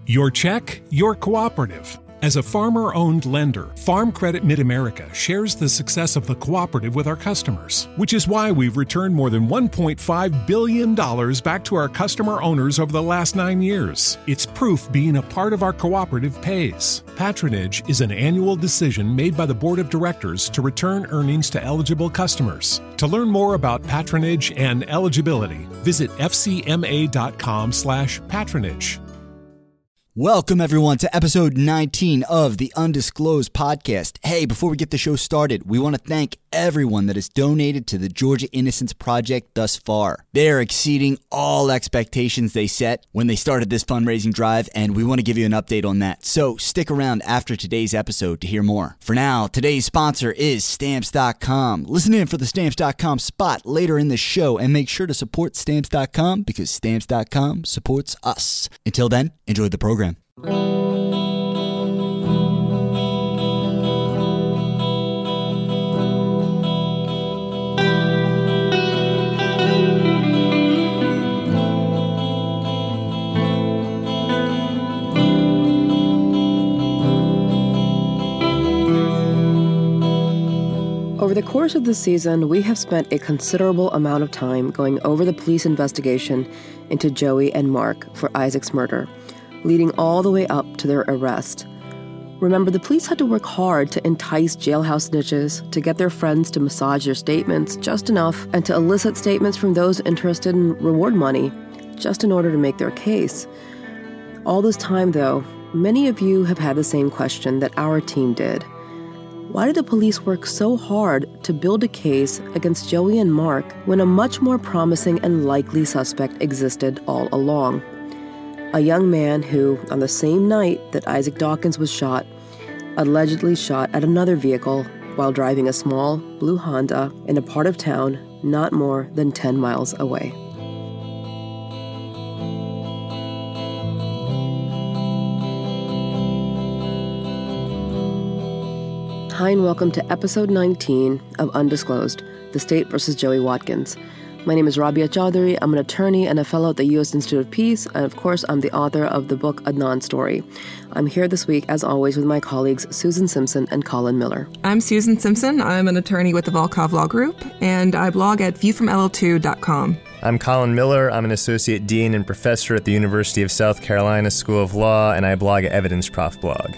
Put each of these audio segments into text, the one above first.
Your check, your cooperative. As a farmer-owned lender, Farm Credit Mid-America shares the success of the cooperative with our customers, which is why we've returned more than $1.5 billion back to our customer owners over the last 9 years. It's proof being a part of our cooperative pays. Patronage is an annual decision made by the Board of Directors to return earnings to eligible customers. To learn more about patronage and eligibility, visit fcma.com/patronage. Welcome, everyone, to episode 19 of the Undisclosed Podcast. Hey, before we get the show started, we want to thank everyone that has donated to the Georgia Innocence Project thus far. They are exceeding all expectations they set when they started this fundraising drive, and we want to give you an update on that. So stick around after today's episode to hear more. For now, today's sponsor is Stamps.com. Listen in for the Stamps.com spot later in the show, and make sure to support Stamps.com because Stamps.com supports us. Until then, enjoy the program. Over the course of this season, we have spent a considerable amount of time going over the police investigation into Joey and Mark for Isaac's murder, leading all the way up to their arrest. Remember, the police had to work hard to entice jailhouse snitches, to get their friends to massage their statements just enough, and to elicit statements from those interested in reward money, just in order to make their case. All this time, though, many of you have had the same question that our team did. Why did the police work so hard to build a case against Joey and Mark when a much more promising and likely suspect existed all along? A young man who, on the same night that Isaac Dawkins was shot, allegedly shot at another vehicle while driving a small blue Honda in a part of town not more than 10 miles away. Hi, and welcome to episode 19 of Undisclosed, The State vs. Joey Watkins. My name is Rabia Chaudhry. I'm an attorney and a fellow at the U.S. Institute of Peace, and of course, I'm the author of the book Adnan Story. I'm here this week, as always, with my colleagues Susan Simpson and Colin Miller. I'm Susan Simpson. I'm an attorney with the Volkov Law Group, and I blog at viewfromll2.com. I'm Colin Miller. I'm an associate dean and professor at the University of South Carolina School of Law, and I blog at Evidence Prof blog.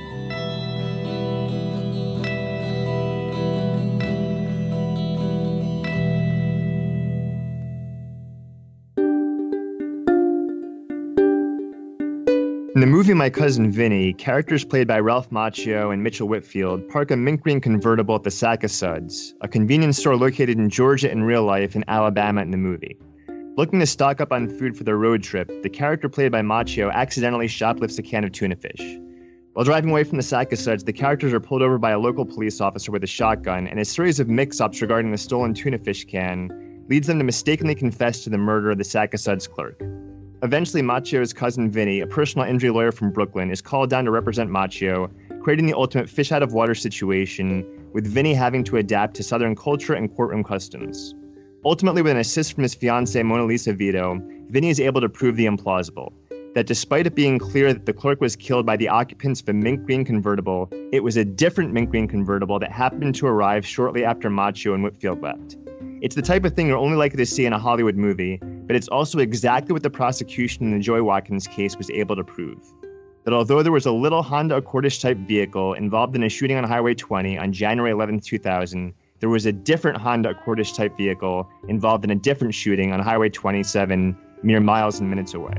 In the movie My Cousin Vinny, characters played by Ralph Macchio and Mitchell Whitfield park a mint green convertible at the Sack of Suds, a convenience store located in Georgia in real life and Alabama in the movie. Looking to stock up on food for their road trip, the character played by Macchio accidentally shoplifts a can of tuna fish. While driving away from the Sack of Suds, the characters are pulled over by a local police officer with a shotgun, and a series of mix-ups regarding the stolen tuna fish can leads them to mistakenly confess to the murder of the Sack of Suds clerk. Eventually, Macchio's cousin Vinny, a personal injury lawyer from Brooklyn, is called down to represent Macchio, creating the ultimate fish-out-of-water situation, with Vinny having to adapt to Southern culture and courtroom customs. Ultimately, with an assist from his fiancée Mona Lisa Vito, Vinny is able to prove the implausible, that despite it being clear that the clerk was killed by the occupants of a mint green convertible, it was a different mint green convertible that happened to arrive shortly after Macchio and Whitfield left. It's the type of thing you're only likely to see in a Hollywood movie, but it's also exactly what the prosecution in the Joey Watkins case was able to prove. That although there was a little Honda Accordish-type vehicle involved in a shooting on Highway 20 on January 11, 2000, there was a different Honda Accordish-type vehicle involved in a different shooting on Highway 27 mere miles and minutes away.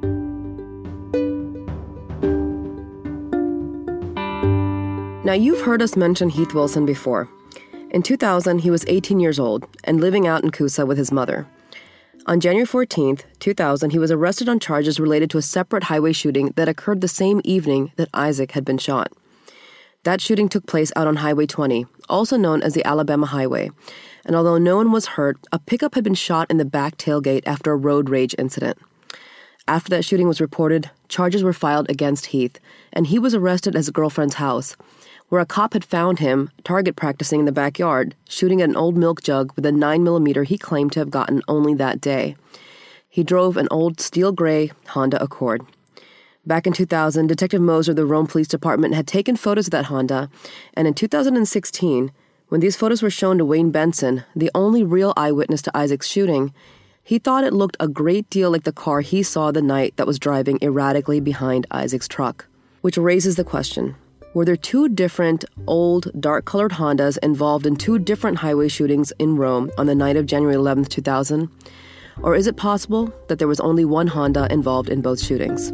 Now, you've heard us mention Heath Wilson before. In 2000, he was 18 years old and living out in Coosa with his mother. On January 14th, 2000, he was arrested on charges related to a separate highway shooting that occurred the same evening that Isaac had been shot. That shooting took place out on Highway 20, also known as the Alabama Highway, and although no one was hurt, a pickup had been shot in the back tailgate after a road rage incident. After that shooting was reported, charges were filed against Heath, and he was arrested at his girlfriend's house, where a cop had found him target practicing in the backyard, shooting at an old milk jug with a 9mm he claimed to have gotten only that day. He drove an old steel gray Honda Accord. Back in 2000, Detective Moser of the Rome Police Department had taken photos of that Honda, and in 2016, when these photos were shown to Wayne Benson, the only real eyewitness to Isaac's shooting, he thought it looked a great deal like the car he saw the night that was driving erratically behind Isaac's truck. Which raises the question, were there two different, old, dark-colored Hondas involved in two different highway shootings in Rome on the night of January 11th, 2000? Or is it possible that there was only one Honda involved in both shootings?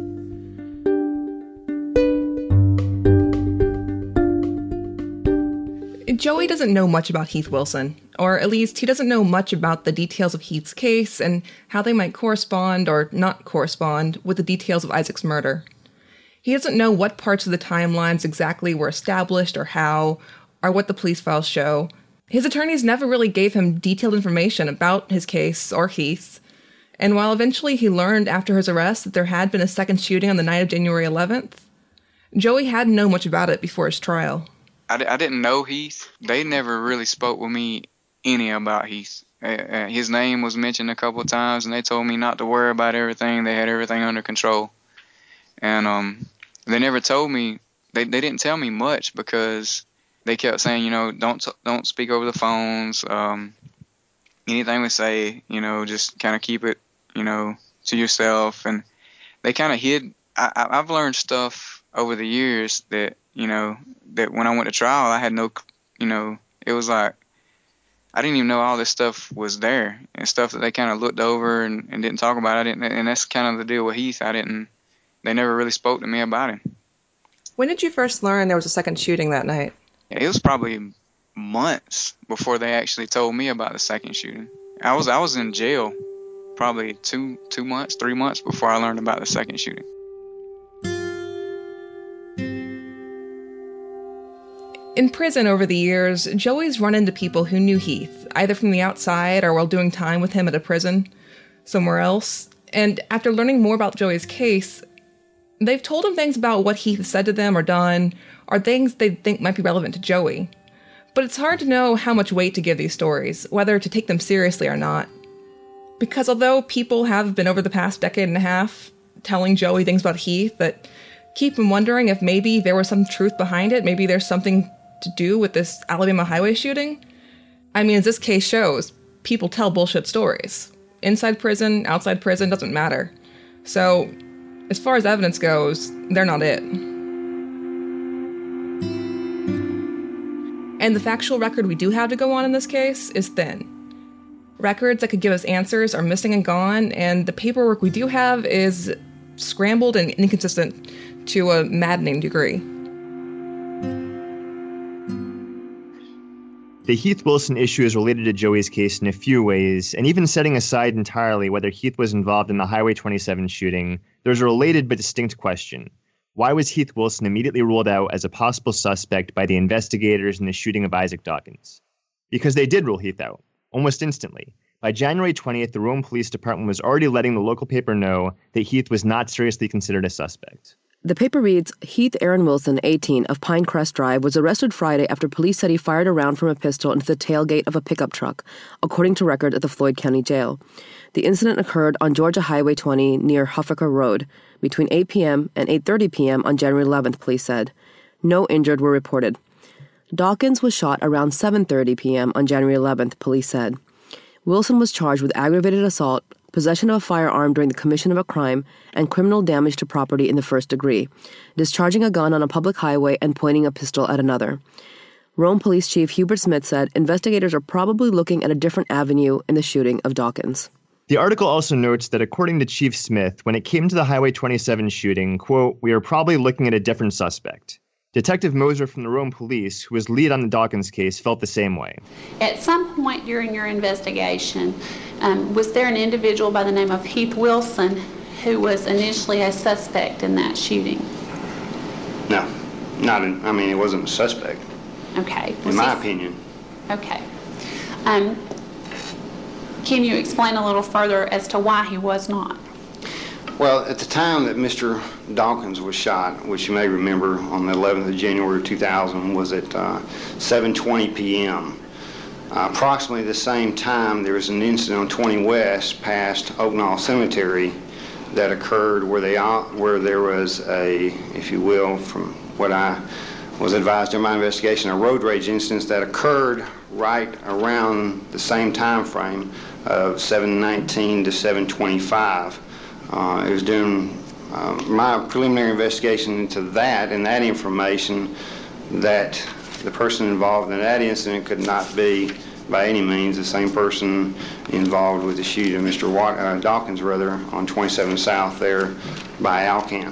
Joey doesn't know much about Heath Wilson, or at least he doesn't know much about the details of Heath's case and how they might correspond or not correspond with the details of Isaac's murder. He doesn't know what parts of the timelines exactly were established or how, or what the police files show. His attorneys never really gave him detailed information about his case or Heath's, and while eventually he learned after his arrest that there had been a second shooting on the night of January 11th, Joey hadn't known much about it before his trial. I didn't know Heath. They never really spoke with me any about Heath. His name was mentioned a couple of times, and they told me not to worry about everything. They had everything under control. And they never told me, they didn't tell me much because they kept saying, you know, don't speak over the phones. Anything we say, you know, just kind of keep it, you know, to yourself. And they kind of hid. I've learned stuff over the years that, you know, that when I went to trial, I had no, you know, it was like, I didn't even know all this stuff was there and stuff that they kind of looked over and didn't talk about. And that's kind of the deal with Heath. They never really spoke to me about him. When did you first learn there was a second shooting that night? It was probably months before they actually told me about the second shooting. I was in jail probably 3 months before I learned about the second shooting. In prison over the years, Joey's run into people who knew Heath, either from the outside or while doing time with him at a prison somewhere else. And after learning more about Joey's case, they've told him things about what Heath said to them or done, or things they think might be relevant to Joey. But it's hard to know how much weight to give these stories, whether to take them seriously or not. Because although people have been over the past decade and a half telling Joey things about Heath that keep him wondering if maybe there was some truth behind it, maybe there's something to do with this Alabama highway shooting. I mean, as this case shows, people tell bullshit stories. Inside prison, outside prison, doesn't matter. So, as far as evidence goes, they're not it. And the factual record we do have to go on in this case is thin. Records that could give us answers are missing and gone, and the paperwork we do have is scrambled and inconsistent to a maddening degree. The Heath Wilson issue is related to Joey's case in a few ways, and even setting aside entirely whether Heath was involved in the Highway 27 shooting, there's a related but distinct question. Why was Heath Wilson immediately ruled out as a possible suspect by the investigators in the shooting of Isaac Dawkins? Because they did rule Heath out, almost instantly. By January 20th, the Rome Police Department was already letting the local paper know that Heath was not seriously considered a suspect. The paper reads, Heath Aaron Wilson, 18, of Pinecrest Drive, was arrested Friday after police said he fired a round from a pistol into the tailgate of a pickup truck, according to records at the Floyd County Jail. The incident occurred on Georgia Highway 20 near Huffaker Road between 8 p.m. and 8:30 p.m. on January 11th, police said. No injured were reported. Dawkins was shot around 7:30 p.m. on January 11th, police said. Wilson was charged with aggravated assault, possession of a firearm during the commission of a crime, and criminal damage to property in the first degree, discharging a gun on a public highway and pointing a pistol at another. Rome Police Chief Hubert Smith said investigators are probably looking at a different avenue in the shooting of Dawkins. The article also notes that according to Chief Smith, when it came to the Highway 27 shooting, quote, we are probably looking at a different suspect. Detective Moser from the Rome Police, who was lead on the Dawkins case, felt the same way. At some point during your investigation, was there an individual by the name of Heath Wilson who was initially a suspect in that shooting? No, it wasn't a suspect. Okay. In my opinion. Okay. Can you explain a little further as to why he was not? Well, at the time that Mr. Dawkins was shot, which you may remember on the 11th of January 2000, was at 7:20 p.m. Approximately the same time, there was an incident on 20 West past Oak Knoll Cemetery that occurred where there was a, if you will, from what I was advised in my investigation, a road rage instance that occurred right around the same time frame of 7:19 to 7:25. It was during my preliminary investigation into that and that information that the person involved in that incident could not be by any means the same person involved with the shooting of Mr. Dawkins, on 27 South there by Alcan.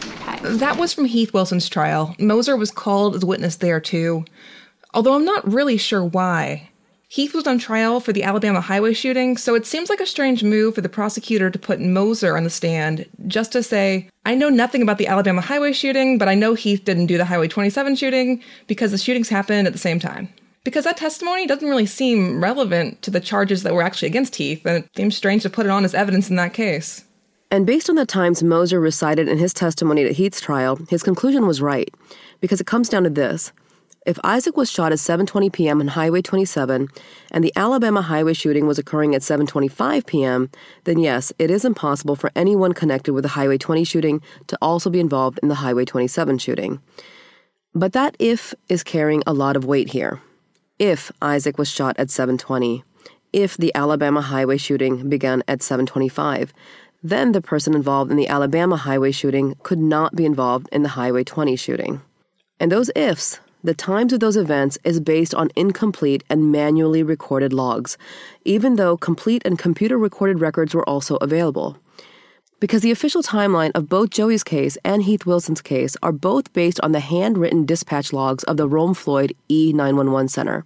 That was from Heath Wilson's trial. Moser was called as a witness there, too. Although I'm not really sure why. Heath was on trial for the Alabama highway shooting, so it seems like a strange move for the prosecutor to put Moser on the stand just to say, I know nothing about the Alabama highway shooting, but I know Heath didn't do the Highway 27 shooting because the shootings happened at the same time. Because that testimony doesn't really seem relevant to the charges that were actually against Heath, and it seems strange to put it on as evidence in that case. And based on the times Moser recited in his testimony at Heath's trial, his conclusion was right, because it comes down to this. If Isaac was shot at 7:20 p.m. on Highway 27, and the Alabama highway shooting was occurring at 7:25 p.m., then yes, it is impossible for anyone connected with the Highway 20 shooting to also be involved in the Highway 27 shooting. But that if is carrying a lot of weight here. If Isaac was shot at 7:20, if the Alabama highway shooting began at 7:25, then the person involved in the Alabama highway shooting could not be involved in the Highway 20 shooting. And those ifs, the times of those events, is based on incomplete and manually recorded logs, even though complete and computer-recorded records were also available. Because the official timeline of both Joey's case and Heath Wilson's case are both based on the handwritten dispatch logs of the Rome Floyd E911 Center.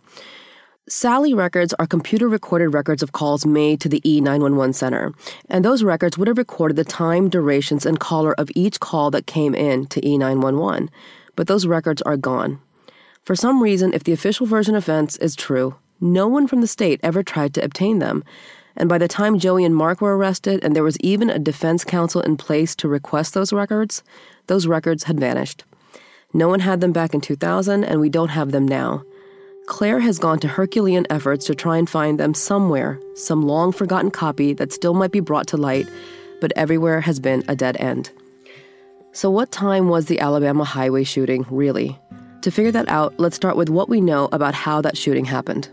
Sally records are computer-recorded records of calls made to the E911 Center, and those records would have recorded the time, durations, and caller of each call that came in to E911, but those records are gone. For some reason, if the official version of events is true, no one from the state ever tried to obtain them, and by the time Joey and Mark were arrested and there was even a defense counsel in place to request those records had vanished. No one had them back in 2000, and we don't have them now. Claire has gone to Herculean efforts to try and find them somewhere, some long-forgotten copy that still might be brought to light, but everywhere has been a dead end. So what time was the Alabama highway shooting, really? To figure that out, let's start with what we know about how that shooting happened.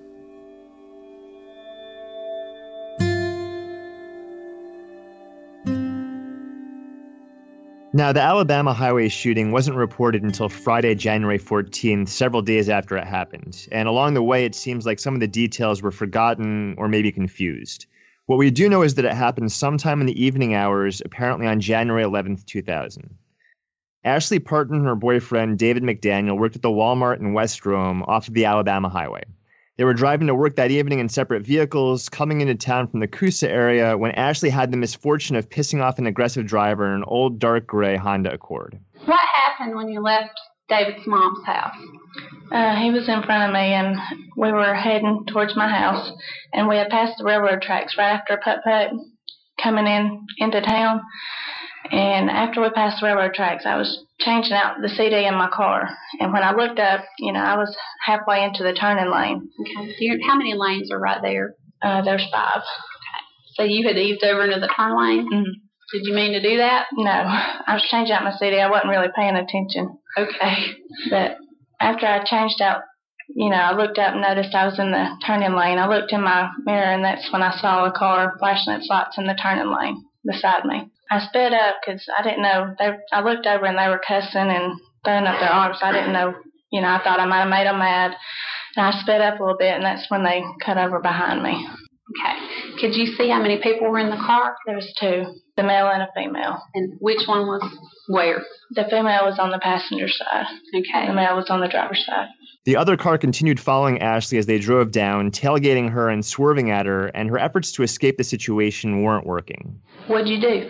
Now, the Alabama highway shooting wasn't reported until Friday, January 14th, several days after it happened. And along the way, it seems like some of the details were forgotten or maybe confused. What we do know is that it happened sometime in the evening hours, apparently on January 11th, 2000. Ashley Parton and her boyfriend, David McDaniel, worked at the Walmart in West Rome off of the Alabama highway. They were driving to work that evening in separate vehicles, coming into town from the Coosa area, when Ashley had the misfortune of pissing off an aggressive driver in an old dark gray Honda Accord. What happened when you left David's mom's house? He was in front of me, and we were heading towards my house, and we had passed the railroad tracks right after putt-putt coming into town. And after we passed the railroad tracks, I was changing out the CD in my car. And when I looked up, I was halfway into the turning lane. Okay. How many lanes are right there? There's 5. Okay. So you had eased over into the turn lane? Mm-hmm. Did you mean to do that? No. I was changing out my CD. I wasn't really paying attention. Okay. But after I changed out, I looked up and noticed I was in the turning lane. I looked in my mirror, and that's when I saw a car flashing its lights in the turning lane beside me. I sped up because I didn't know. I looked over and they were cussing and throwing up their arms. I didn't know. I thought I might have made them mad. And I sped up a little bit, and that's when they cut over behind me. Okay. Could you see how many people were in the car? There was 2, the male and a female. And which one was where? The female was on the passenger side. Okay. The male was on the driver's side. The other car continued following Ashley as they drove down, tailgating her and swerving at her, and her efforts to escape the situation weren't working. What'd you do?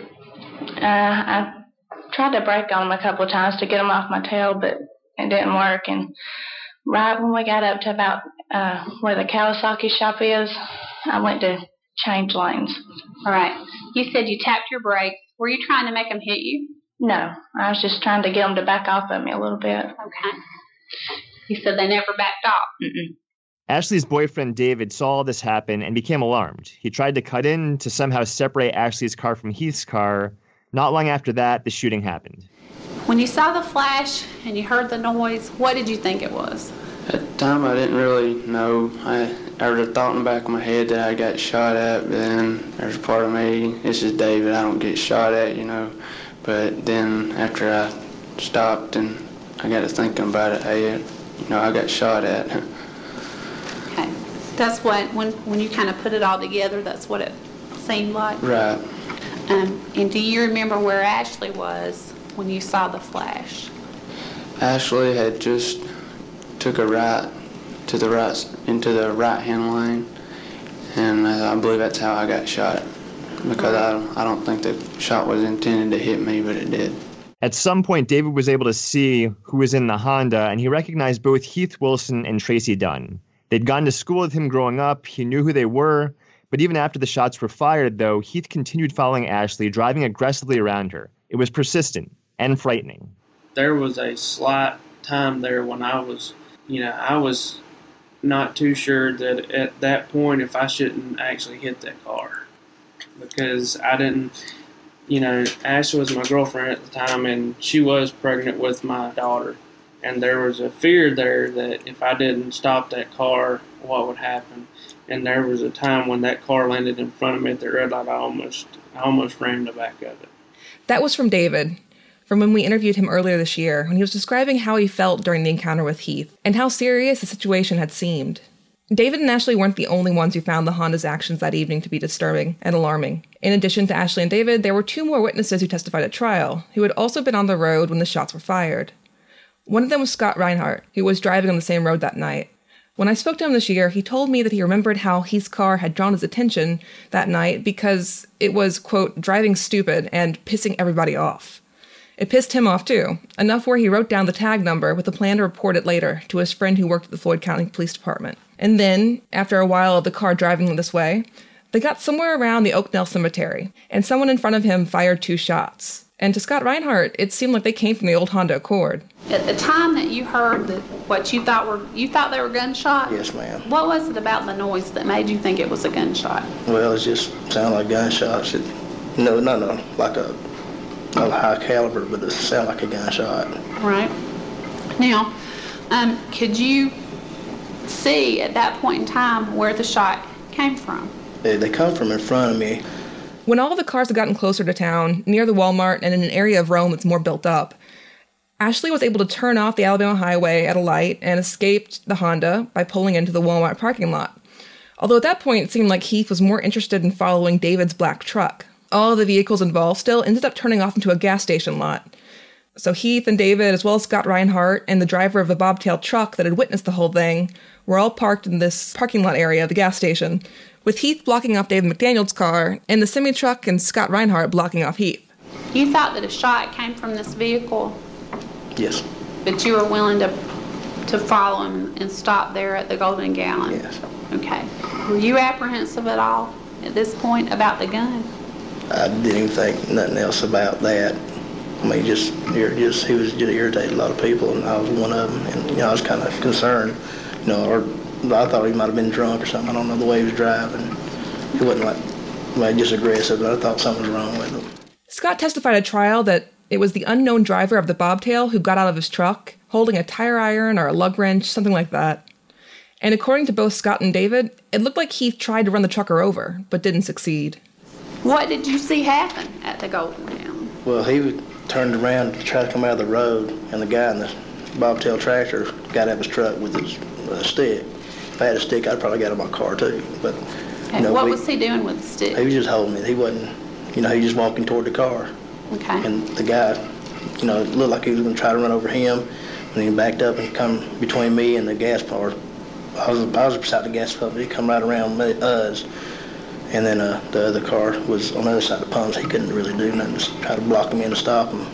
I tried to brake on them a couple of times to get them off my tail, but it didn't work. And right when we got up to about where the Kawasaki shop is, I went to change lanes. All right. You said you tapped your brakes. Were you trying to make them hit you? No. I was just trying to get them to back off of me a little bit. Okay. You said they never backed off? Mm-mm. Ashley's boyfriend, David, saw all this happen and became alarmed. He tried to cut in to somehow separate Ashley's car from Heath's car. Not long after that, the shooting happened. When you saw the flash and you heard the noise, what did you think it was? At the time, I didn't really know. I had a thought in the back of my head that I got shot at, but then there's a part of me, this is David, I don't get shot at, But then after I stopped and I got to thinking about it, hey, I got shot at. Okay. That's what, when you kind of put it all together, that's what it seemed like? Right. And do you remember where Ashley was when you saw the flash? Ashley had just took a right to the right into the right-hand lane, and I believe that's how I got shot. Because I don't think the shot was intended to hit me, but it did. At some point, David was able to see who was in the Honda, and he recognized both Heath Wilson and Tracy Dunn. They'd gone to school with him growing up. He knew who they were. But even after the shots were fired, though, Heath continued following Ashley, driving aggressively around her. It was persistent and frightening. There was a slight time there when I was not too sure that at that point if I shouldn't actually hit that car. Because I didn't, Ashley was my girlfriend at the time, and she was pregnant with my daughter. And there was a fear there that if I didn't stop that car, what would happen? And there was a time when that car landed in front of me at the red light, I almost ran the back of it. That was from David, from when we interviewed him earlier this year, when he was describing how he felt during the encounter with Heath, and how serious the situation had seemed. David and Ashley weren't the only ones who found the Honda's actions that evening to be disturbing and alarming. In addition to Ashley and David, there were 2 more witnesses who testified at trial, who had also been on the road when the shots were fired. One of them was Scott Reinhardt, who was driving on the same road that night. When I spoke to him this year, he told me that he remembered how Heath's car had drawn his attention that night because it was, quote, driving stupid and pissing everybody off. It pissed him off, too, enough where he wrote down the tag number with a plan to report it later to his friend who worked at the Floyd County Police Department. And then, after a while of the car driving this way, they got somewhere around the Oakdale Cemetery, and someone in front of him fired 2 shots. And to Scott Reinhardt, it seemed like they came from the old Honda Accord. At the time that you heard what you thought they were gunshots? Yes, ma'am. What was it about the noise that made you think it was a gunshot? Well, it just sounded like gunshots. Not like a high caliber, but it sounded like a gunshot. Right. Now, could you see at that point in time where the shot came from? They come from in front of me. When all of the cars had gotten closer to town, near the Walmart and in an area of Rome that's more built up, Ashley was able to turn off the Alabama highway at a light and escaped the Honda by pulling into the Walmart parking lot. Although at that point it seemed like Heath was more interested in following David's black truck. All of the vehicles involved still ended up turning off into a gas station lot. So Heath and David, as well as Scott Reinhardt and the driver of the bobtail truck that had witnessed the whole thing, were all parked in this parking lot area of the gas station, with Heath blocking off David McDaniel's car and the semi-truck and Scott Reinhardt blocking off Heath. You thought that a shot came from this vehicle? Yes. But you were willing to follow him and stop there at the Golden Gallon? Yes. Okay. Were you apprehensive at all at this point about the gun? I didn't even think nothing else about that. I mean, he was just irritated a lot of people, and I was one of them. And I was kind of concerned, or I thought he might have been drunk or something. I don't know the way he was driving. He wasn't just aggressive, but I thought something was wrong with him. Scott testified at trial that it was the unknown driver of the bobtail who got out of his truck, holding a tire iron or a lug wrench, something like that. And according to both Scott and David, it looked like Heath tried to run the trucker over, but didn't succeed. What did you see happen at the Golden Gallon? Well, he turned around to try to come out of the road, and the guy in the bobtail tractor got out of his truck with his stick. If I had a stick, I'd probably got out of my car, too. But what was he doing with the stick? He was just holding it. He wasn't, he was just walking toward the car. Okay. And the guy, it looked like he was going to try to run over him, and he backed up and come between me and the gas pump. I was beside the gas pump, but he come right around us. And then the other car was on the other side of the pumps. He couldn't really do nothing, just try to block him in to stop him.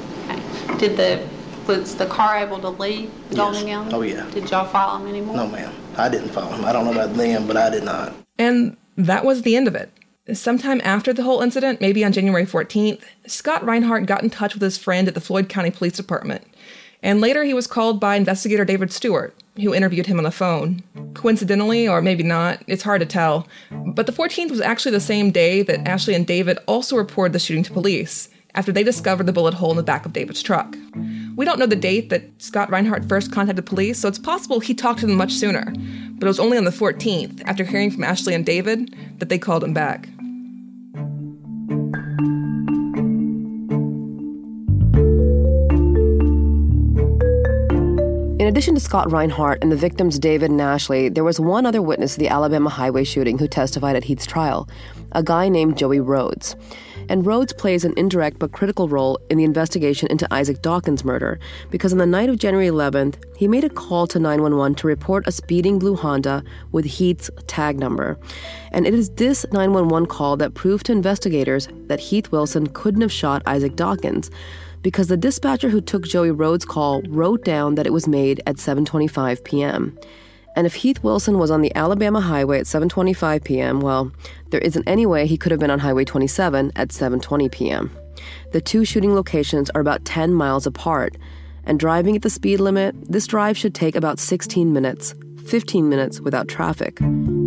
Okay. Was the car able to leave the Golden Gallon? Oh, yeah. Did y'all follow him anymore? No, ma'am. I didn't follow him. I don't know about them, but I did not. And that was the end of it. Sometime after the whole incident, maybe on January 14th, Scott Reinhardt got in touch with his friend at the Floyd County Police Department. And later he was called by investigator David Stewart, who interviewed him on the phone. Coincidentally, or maybe not, it's hard to tell, but the 14th was actually the same day that Ashley and David also reported the shooting to police, after they discovered the bullet hole in the back of David's truck. We don't know the date that Scott Reinhardt first contacted police, so it's possible he talked to them much sooner, but it was only on the 14th, after hearing from Ashley and David, that they called him back. In addition to Scott Reinhardt and the victims David and Ashley, there was one other witness to the Alabama highway shooting who testified at Heath's trial, a guy named Joey Rhodes. And Rhodes plays an indirect but critical role in the investigation into Isaac Dawkins' murder, because on the night of January 11th, he made a call to 911 to report a speeding blue Honda with Heath's tag number. And it is this 911 call that proved to investigators that Heath Wilson couldn't have shot Isaac Dawkins, because the dispatcher who took Joey Rhodes' call wrote down that it was made at 7:25 p.m. And if Heath Wilson was on the Alabama highway at 7:25 p.m., well, there isn't any way he could have been on Highway 27 at 7:20 p.m. The two shooting locations are about 10 miles apart, and driving at the speed limit, this drive should take about 16 minutes, 15 minutes without traffic.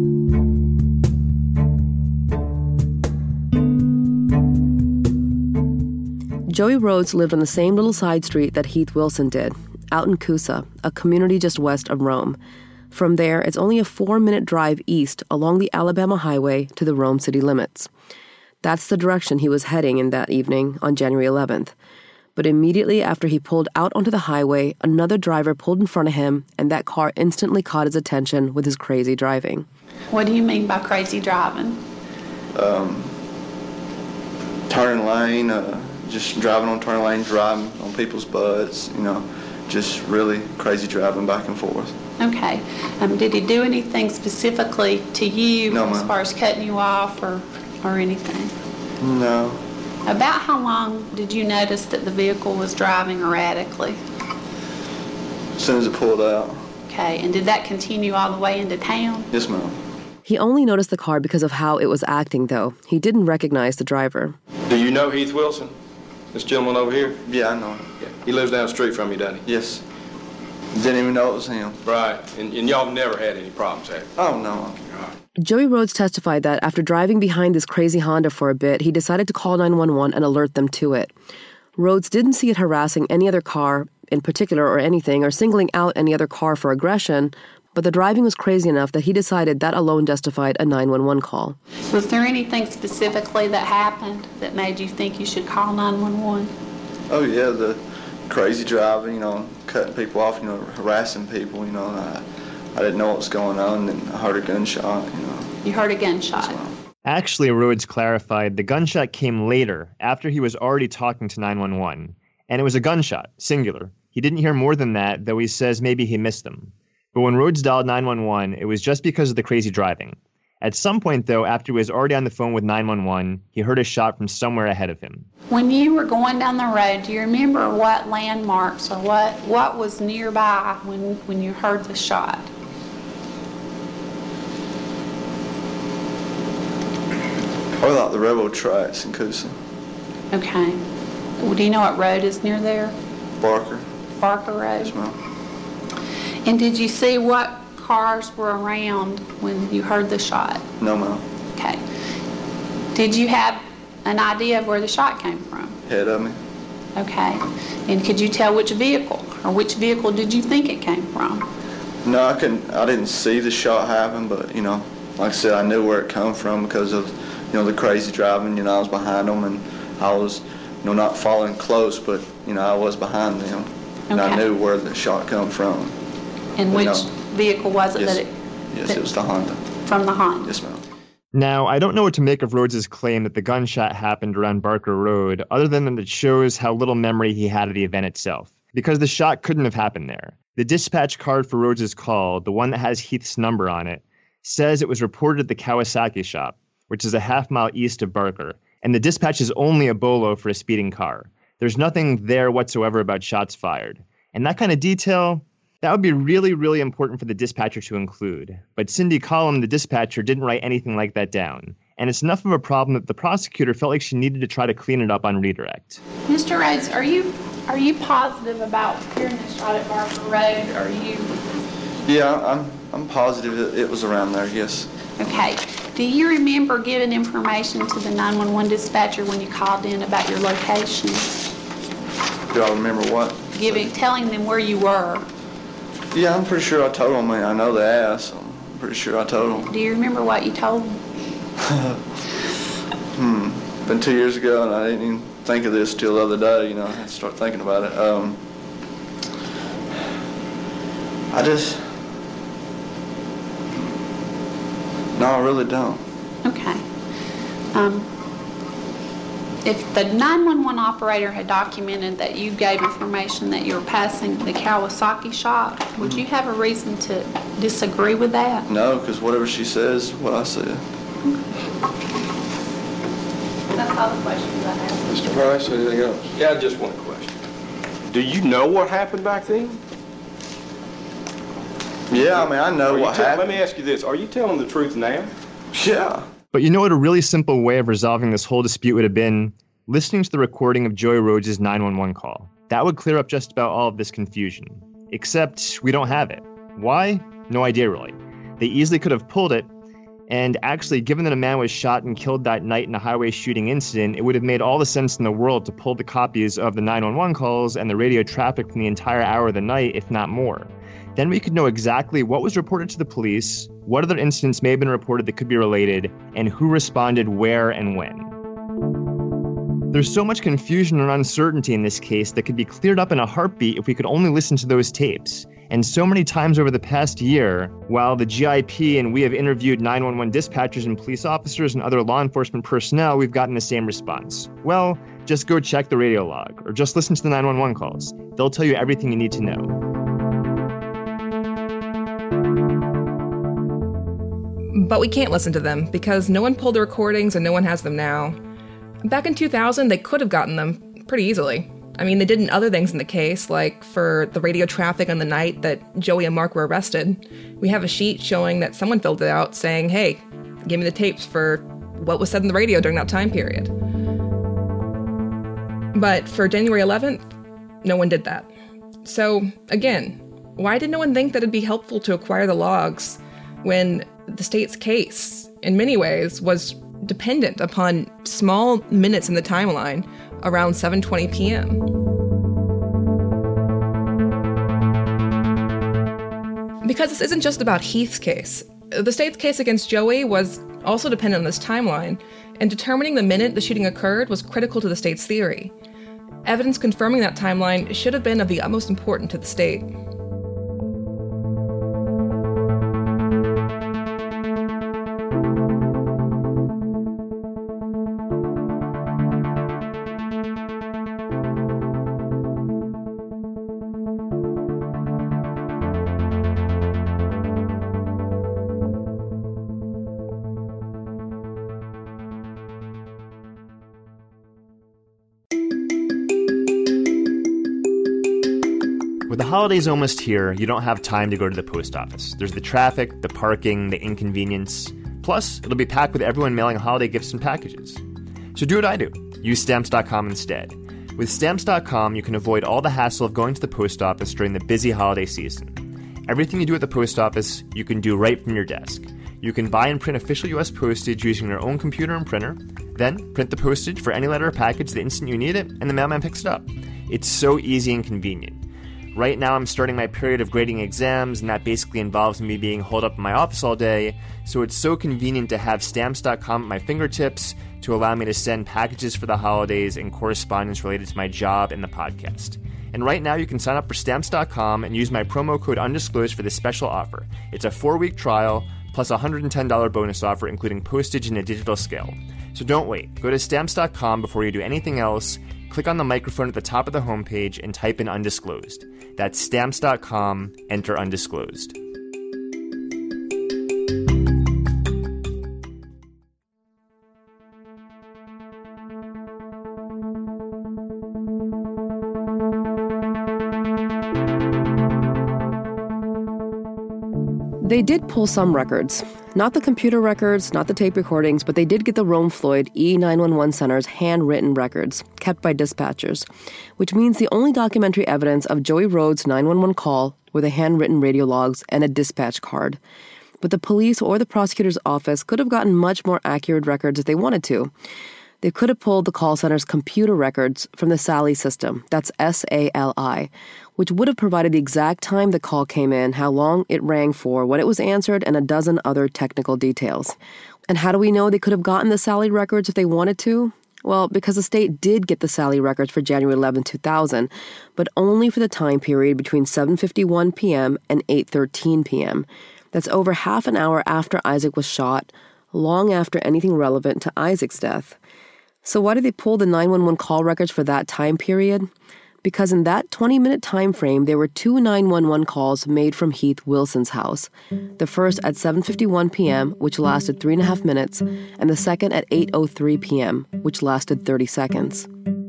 Joey Rhodes lived on the same little side street that Heath Wilson did, out in Coosa, a community just west of Rome. From there, it's only a 4-minute drive east along the Alabama highway to the Rome city limits. That's the direction he was heading in that evening on January 11th. But immediately after he pulled out onto the highway, another driver pulled in front of him, and that car instantly caught his attention with his crazy driving. What do you mean by crazy driving? Turning lane, just driving on turn lanes, driving on people's butts, just really crazy driving back and forth. Okay. Did he do anything specifically to you as far as cutting you off or anything? No. About how long did you notice that the vehicle was driving erratically? As soon as it pulled out. Okay. And did that continue all the way into town? Yes, ma'am. He only noticed the car because of how it was acting, though. He didn't recognize the driver. Do you know Heath Wilson? This gentleman over here? Yeah, I know him. Yeah. He lives down the street from you, doesn't he? Yes. Didn't even know it was him. Right. And y'all have never had any problems, have you? Oh, no. Joey Rhodes testified that after driving behind this crazy Honda for a bit, he decided to call 911 and alert them to it. Rhodes didn't see it harassing any other car in particular or anything, or singling out any other car for aggression, but the driving was crazy enough that he decided that alone justified a 911 call. Was there anything specifically that happened that made you think you should call 911? Oh, yeah, the crazy driving, cutting people off, harassing people, I didn't know what was going on, and I heard a gunshot, You heard a gunshot? Actually, Rhodes clarified the gunshot came later, after he was already talking to 911, and it was a gunshot, singular. He didn't hear more than that, though he says maybe he missed them. But when Rhodes dialed 911, it was just because of the crazy driving. At some point, though, after he was already on the phone with 911, he heard a shot from somewhere ahead of him. When you were going down the road, do you remember what landmarks or what was nearby when you heard the shot? Probably like the railroad tracks in Coosa. Okay. Well, do you know what road is near there? Barker. Barker Road? Yes, ma'am. And did you see what cars were around when you heard the shot? No, ma'am. Okay. Did you have an idea of where the shot came from? Head of me. Okay. And could you tell which vehicle, or which vehicle did you think it came from? No, I didn't see the shot happen, but, like I said, I knew where it come from because of, the crazy driving. I was behind them, and I was, not following close, but, I was behind them. And I knew where the shot come from. And which vehicle was it? Yes, it was the Honda. From the Honda? Yes, ma'am. Now, I don't know what to make of Rhodes' claim that the gunshot happened around Barker Road, other than that it shows how little memory he had of the event itself, because the shot couldn't have happened there. The dispatch card for Rhodes' call, the one that has Heath's number on it, says it was reported at the Kawasaki shop, which is a half-mile east of Barker, and the dispatch is only a bolo for a speeding car. There's nothing there whatsoever about shots fired. And that kind of detail, that would be really, really important for the dispatcher to include. But Cindy Collum, the dispatcher, didn't write anything like that down. And it's enough of a problem that the prosecutor felt like she needed to try to clean it up on redirect. Mr. Rhodes, are you positive about hearing the shot at Barker Road? Or are you Yeah, I'm positive it was around there, yes. Okay. Do you remember giving information to the 911 dispatcher when you called in about your location? Do I remember what? Telling them where you were. Yeah, I'm pretty sure I told them. I know they asked. I'm pretty sure I told them. Do you remember what you told them? Been 2 years ago, and I didn't even think of this till the other day. You know, I had to start thinking about it. No, I really don't. Okay. If the 911 operator had documented that you gave information that you were passing the Kawasaki shop, would you have a reason to disagree with that? No, because whatever she says is what I said. That's all the questions I have. Mr. Price, anything else? Yeah, just one question. Do you know what happened back then? Yeah, I mean, I know what happened. Let me ask you this. Are you telling the truth now? Yeah. But you know what a really simple way of resolving this whole dispute would have been? Listening to the recording of Joey Rhodes' 911 call. That would clear up just about all of this confusion. Except we don't have it. Why? No idea, really. They easily could have pulled it, and actually, given that a man was shot and killed that night in a highway shooting incident, it would have made all the sense in the world to pull the copies of the 911 calls and the radio traffic from the entire hour of the night, if not more. Then we could know exactly what was reported to the police, what other incidents may have been reported that could be related, and who responded where and when. There's so much confusion and uncertainty in this case that could be cleared up in a heartbeat if we could only listen to those tapes. And so many times over the past year, while the GIP and we have interviewed 911 dispatchers and police officers and other law enforcement personnel, we've gotten the same response. Well, just go check the radio log, or just listen to the 911 calls. They'll tell you everything you need to know. But we can't listen to them because no one pulled the recordings and no one has them now. Back in 2000, they could have gotten them pretty easily. I mean, they did in other things in the case, like for the radio traffic on the night that Joey and Mark were arrested. We have a sheet showing that someone filled it out saying, hey, give me the tapes for what was said in the radio during that time period. But for January 11th, no one did that. So, again, why did no one think that it'd be helpful to acquire the logs when the state's case, in many ways, was dependent upon small minutes in the timeline around 7:20 p.m.? Because this isn't just about Heath's case. The state's case against Joey was also dependent on this timeline, and determining the minute the shooting occurred was critical to the state's theory. Evidence confirming that timeline should have been of the utmost importance to the state. With the holidays almost here, you don't have time to go to the post office. There's the traffic, the parking, the inconvenience. Plus, it'll be packed with everyone mailing holiday gifts and packages. So do what I do. Use Stamps.com instead. With Stamps.com, you can avoid all the hassle of going to the post office during the busy holiday season. Everything you do at the post office, you can do right from your desk. You can buy and print official U.S. postage using your own computer and printer, then print the postage for any letter or package the instant you need it, and the mailman picks it up. It's so easy and convenient. Right now, I'm starting my period of grading exams, and that basically involves me being holed up in my office all day, so it's so convenient to have Stamps.com at my fingertips to allow me to send packages for the holidays and correspondence related to my job and the podcast. And right now, you can sign up for Stamps.com and use my promo code UNDISCLOSED for this special offer. It's a 4-week trial, plus a $110 bonus offer, including postage and a digital scale. So don't wait. Go to Stamps.com before you do anything else. Click on the microphone at the top of the homepage and type in Undisclosed. That's Stamps.com, enter Undisclosed. They did pull some records. Not the computer records, not the tape recordings, but they did get the Rome Floyd E911 Center's handwritten records, kept by dispatchers, which means the only documentary evidence of Joey Rhodes' 911 call were the handwritten radio logs and a dispatch card. But the police or the prosecutor's office could have gotten much more accurate records if they wanted to. They could have pulled the call center's computer records from the SALI system, that's S-A-L-I, which would have provided the exact time the call came in, how long it rang for, when it was answered, and a dozen other technical details. And how do we know they could have gotten the SALI records if they wanted to? Well, because the state did get the SALI records for January 11, 2000, but only for the time period between 7:51 p.m. and 8:13 p.m. That's over half an hour after Isaac was shot, long after anything relevant to Isaac's death. So why did they pull the 911 call records for that time period? Because in that 20-minute time frame, there were two 911 calls made from Heath Wilson's house. The first at 7:51 p.m., which lasted 3.5 minutes, and the second at 8:03 p.m., which lasted 30 seconds.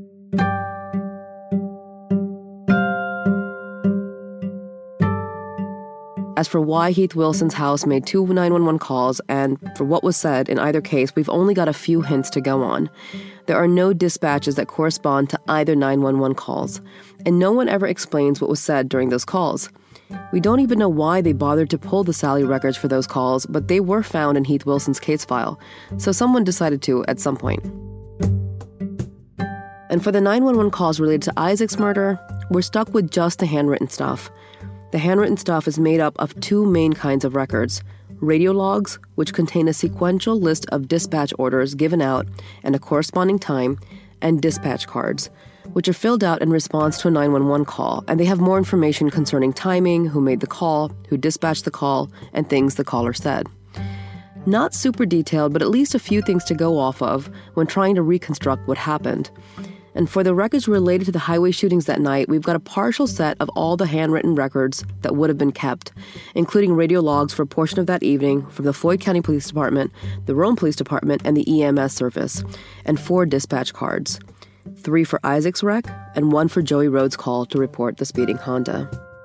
As for why Heath Wilson's house made two 911 calls, and for what was said in either case, we've only got a few hints to go on. There are no dispatches that correspond to either 911 calls, and no one ever explains what was said during those calls. We don't even know why they bothered to pull the SALI records for those calls, but they were found in Heath Wilson's case file, so someone decided to at some point. And for the 911 calls related to Isaac's murder, we're stuck with just the handwritten stuff. The handwritten stuff is made up of two main kinds of records: radio logs, which contain a sequential list of dispatch orders given out and a corresponding time, and dispatch cards, which are filled out in response to a 911 call, and they have more information concerning timing, who made the call, who dispatched the call, and things the caller said. Not super detailed, but at least a few things to go off of when trying to reconstruct what happened. And for the records related to the highway shootings that night, we've got a partial set of all the handwritten records that would have been kept, including radio logs for a portion of that evening from the Floyd County Police Department, the Rome Police Department, and the EMS service, and 4 dispatch cards, 3 for Isaac's wreck and 1 for Joey Rhodes' call to report the speeding Honda.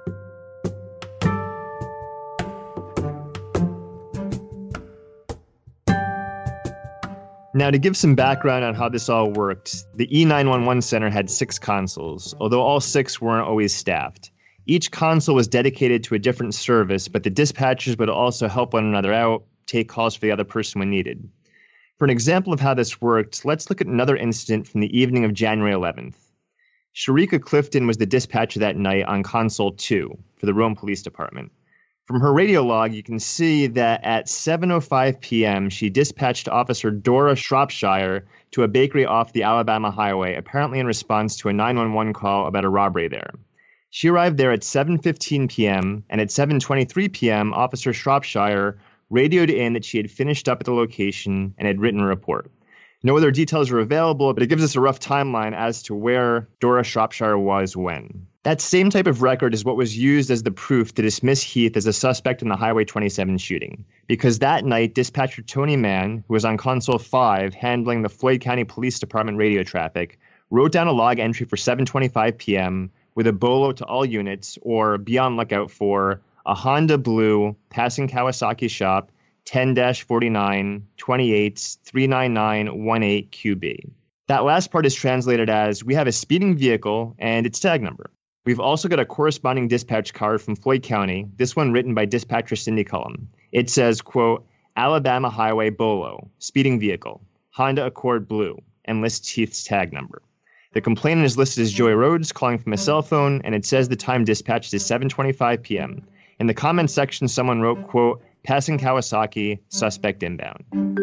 Now, to give some background on how this all worked, the E911 Center had 6 consoles, although all 6 weren't always staffed. Each console was dedicated to a different service, but the dispatchers would also help one another out, take calls for the other person when needed. For an example of how this worked, let's look at another incident from the evening of January 11th. Sharika Clifton was the dispatcher that night on console 2 for the Rome Police Department. From her radio log, you can see that at 7:05 p.m., she dispatched Officer Dora Shropshire to a bakery off the Alabama Highway, apparently in response to a 911 call about a robbery there. She arrived there at 7:15 p.m., and at 7:23 p.m., Officer Shropshire radioed in that she had finished up at the location and had written a report. No other details are available, but it gives us a rough timeline as to where Dora Shropshire was when. That same type of record is what was used as the proof to dismiss Heath as a suspect in the Highway 27 shooting, because that night, dispatcher Tony Mann, who was on console 5 handling the Floyd County Police Department radio traffic, wrote down a log entry for 7:25 p.m. with a BOLO to all units, or be on lookout for, a Honda Blue passing Kawasaki shop 10-49 28 39918 QB. That last part is translated as, we have a speeding vehicle and its tag number. We've also got a corresponding dispatch card from Floyd County, this one written by dispatcher Cindy Cullum. It says, quote, Alabama Highway BOLO, speeding vehicle, Honda Accord Blue, and lists Heath's tag number. The complainant is listed as Joey Rhodes, calling from a cell phone, and it says the time dispatched is 7:25 p.m. In the comments section, someone wrote, quote, passing Kawasaki, suspect inbound.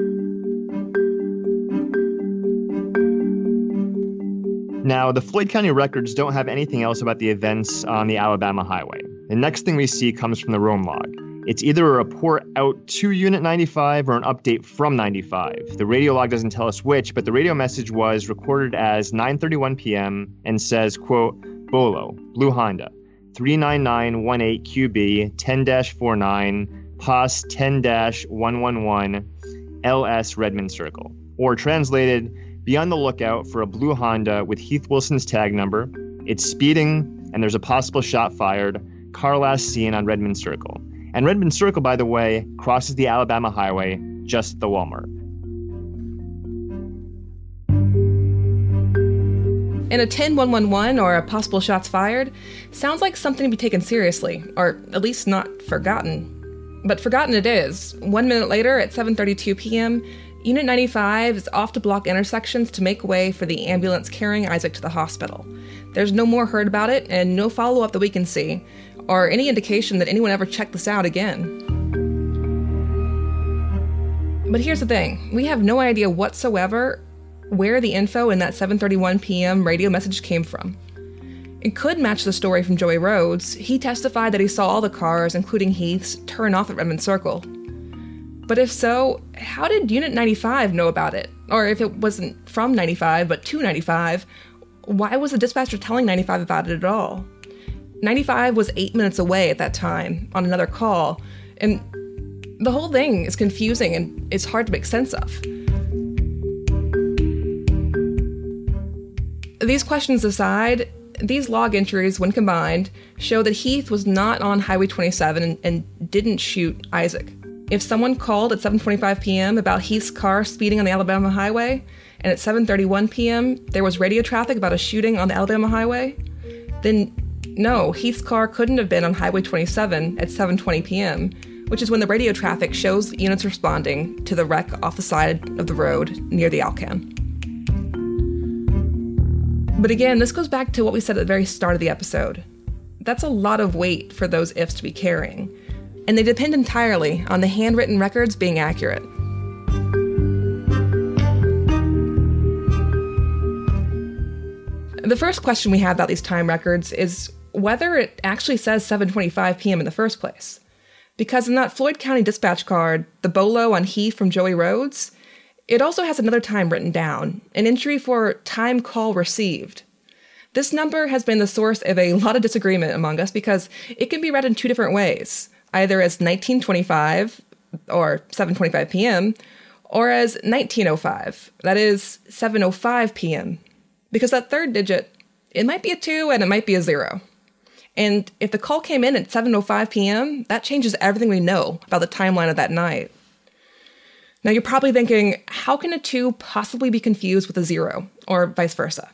Now, the Floyd County records don't have anything else about the events on the Alabama Highway. The next thing we see comes from the Rome log. It's either a report out to Unit 95 or an update from 95. The radio log doesn't tell us which, but the radio message was recorded as 9:31 p.m. and says, quote, BOLO, Blue Honda, 39918 QB, 10-49, POS 10-111, LS Redmond Circle. Or translated, be on the lookout for a blue Honda with Heath Wilson's tag number. It's speeding, and there's a possible shot fired. Car last seen on Redmond Circle. And Redmond Circle, by the way, crosses the Alabama highway just at the Walmart. And a 10-111 or a possible shots fired sounds like something to be taken seriously, or at least not forgotten. But forgotten it is. 1 minute later, at 7:32 p.m., Unit 95 is off to block intersections to make way for the ambulance carrying Isaac to the hospital. There's no more heard about it, and no follow-up that we can see, or any indication that anyone ever checked this out again. But here's the thing. We have no idea whatsoever where the info in that 7:31 p.m. radio message came from. It could match the story from Joey Rhodes. He testified that he saw all the cars, including Heath's, turn off at Redmond Circle. But if so, how did Unit 95 know about it? Or if it wasn't from 95, but to 95, why was the dispatcher telling 95 about it at all? 95 was 8 minutes away at that time, on another call, and the whole thing is confusing and it's hard to make sense of. These questions aside, these log entries, when combined, show that Heath was not on Highway 27 and didn't shoot Isaac. If someone called at 7:25 p.m. about Heath's car speeding on the Alabama highway, and at 7:31 p.m. there was radio traffic about a shooting on the Alabama highway, then no, Heath's car couldn't have been on Highway 27 at 7:20 p.m., which is when the radio traffic shows units responding to the wreck off the side of the road near the Alcan. But again, this goes back to what we said at the very start of the episode. That's a lot of weight for those ifs to be carrying, and they depend entirely on the handwritten records being accurate. The first question we have about these time records is whether it actually says 7:25 p.m. in the first place. Because in that Floyd County dispatch card, the BOLO on Heath from Joey Rhodes, it also has another time written down, an entry for time call received. This number has been the source of a lot of disagreement among us because it can be read in two different ways, either as 1925, or 7:25 p.m., or as 1905, that is 7:05 p.m., because that third digit, it might be a 2 and it might be a 0. And if the call came in at 7:05 p.m., that changes everything we know about the timeline of that night. Now you're probably thinking, how can a 2 possibly be confused with a 0, or vice versa?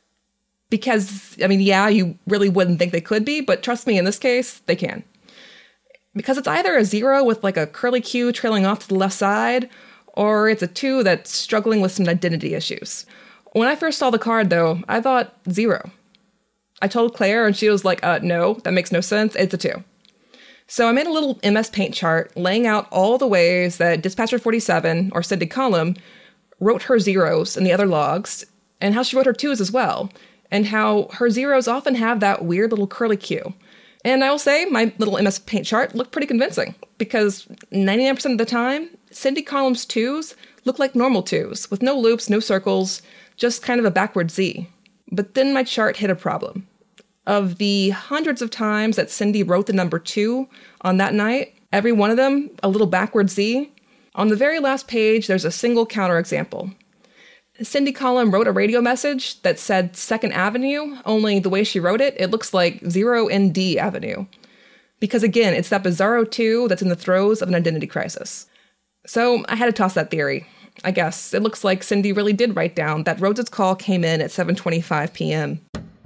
Because, you really wouldn't think they could be, but trust me, in this case, they can. Because it's either a 0 with like a curly Q trailing off to the left side, or it's a 2 that's struggling with some identity issues. When I first saw the card, though, I thought 0. I told Claire, and she was like, no, that makes no sense, it's a 2. So I made a little MS Paint chart laying out all the ways that Dispatcher 47, or Cindy Collum, wrote her 0s in the other logs, and how she wrote her 2s as well, and how her 0s often have that weird little curly Q. And I will say, my little MS Paint chart looked pretty convincing, because 99% of the time, Cindy Collum's 2s look like normal 2s, with no loops, no circles, just kind of a backward Z. But then my chart hit a problem. Of the hundreds of times that Cindy wrote the number 2 on that night, every one of them a little backward Z, on the very last page there's a single counterexample. Cindy Collum wrote a radio message that said 2nd Avenue, only the way she wrote it, it looks like 0ND Avenue. Because again, it's that bizarro 2 that's in the throes of an identity crisis. So I had to toss that theory. I guess it looks like Cindy really did write down that Rhodes' call came in at 7:25 p.m.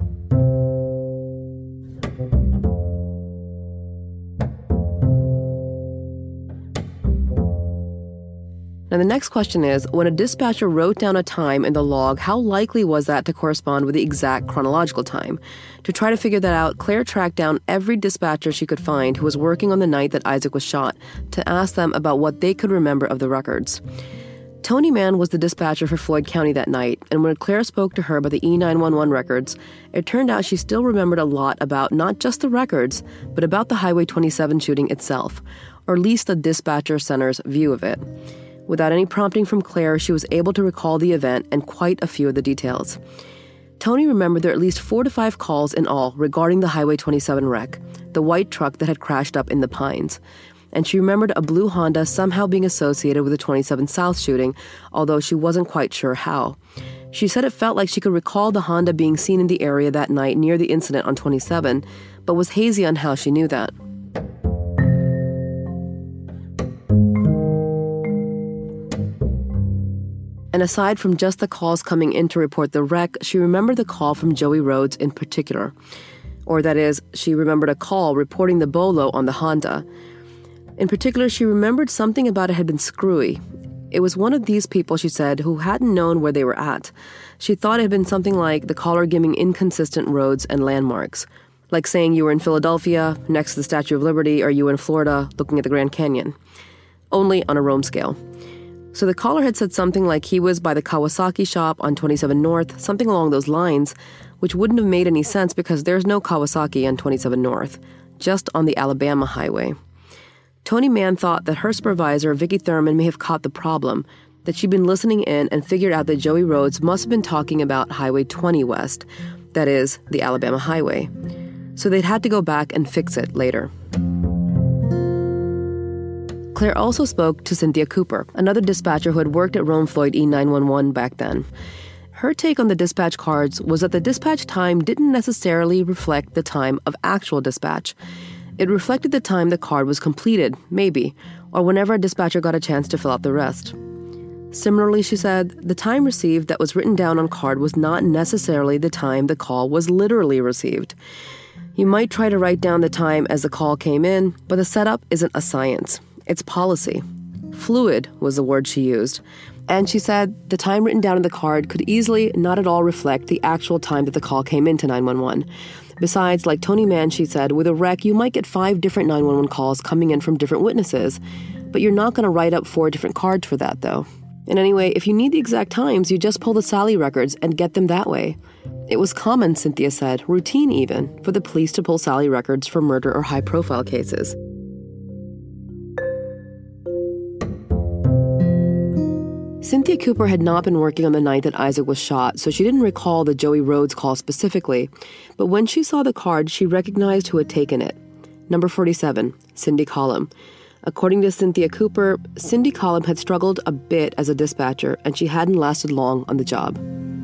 Now, the next question is, when a dispatcher wrote down a time in the log, how likely was that to correspond with the exact chronological time? To try to figure that out, Claire tracked down every dispatcher she could find who was working on the night that Isaac was shot to ask them about what they could remember of the records. Tony Mann was the dispatcher for Floyd County that night, and when Claire spoke to her about the E911 records, it turned out she still remembered a lot about not just the records, but about the Highway 27 shooting itself, or at least the dispatcher center's view of it. Without any prompting from Claire, she was able to recall the event and quite a few of the details. Tony remembered there were at least 4 to 5 calls in all regarding the Highway 27 wreck, the white truck that had crashed up in the Pines. And she remembered a blue Honda somehow being associated with the 27 South shooting, although she wasn't quite sure how. She said it felt like she could recall the Honda being seen in the area that night near the incident on 27, but was hazy on how she knew that. And aside from just the calls coming in to report the wreck, she remembered the call from Joey Rhodes in particular. Or that is, she remembered a call reporting the bolo on the Honda. In particular, she remembered something about it had been screwy. It was one of these people, she said, who hadn't known where they were at. She thought it had been something like the caller giving inconsistent roads and landmarks. Like saying you were in Philadelphia, next to the Statue of Liberty, or you were in Florida, looking at the Grand Canyon. Only on a Rome scale. So the caller had said something like he was by the Kawasaki shop on 27 North, something along those lines, which wouldn't have made any sense because there's no Kawasaki on 27 North, just on the Alabama highway. Tony Mann thought that her supervisor, Vicki Thurman, may have caught the problem, that she'd been listening in and figured out that Joey Rhodes must have been talking about Highway 20 West, that is, the Alabama highway. So they'd had to go back and fix it later. Claire also spoke to Cynthia Cooper, another dispatcher who had worked at Rome Floyd E911 back then. Her take on the dispatch cards was that the dispatch time didn't necessarily reflect the time of actual dispatch. It reflected the time the card was completed, maybe, or whenever a dispatcher got a chance to fill out the rest. Similarly, she said, the time received that was written down on card was not necessarily the time the call was literally received. You might try to write down the time as the call came in, but the setup isn't a science. It's policy. Fluid was the word she used. And she said the time written down on the card could easily not at all reflect the actual time that the call came into 911. Besides, like Tony Mann, she said, with a wreck, you might get 5 different 911 calls coming in from different witnesses, but you're not going to write up 4 different cards for that, though. And anyway, if you need the exact times, you just pull the Sally records and get them that way. It was common, Cynthia said, routine even, for the police to pull Sally records for murder or high-profile cases. Cynthia Cooper had not been working on the night that Isaac was shot, so she didn't recall the Joey Rhodes call specifically. But when she saw the card, she recognized who had taken it. Number 47, Cindy Collum. According to Cynthia Cooper, Cindy Collum had struggled a bit as a dispatcher, and she hadn't lasted long on the job.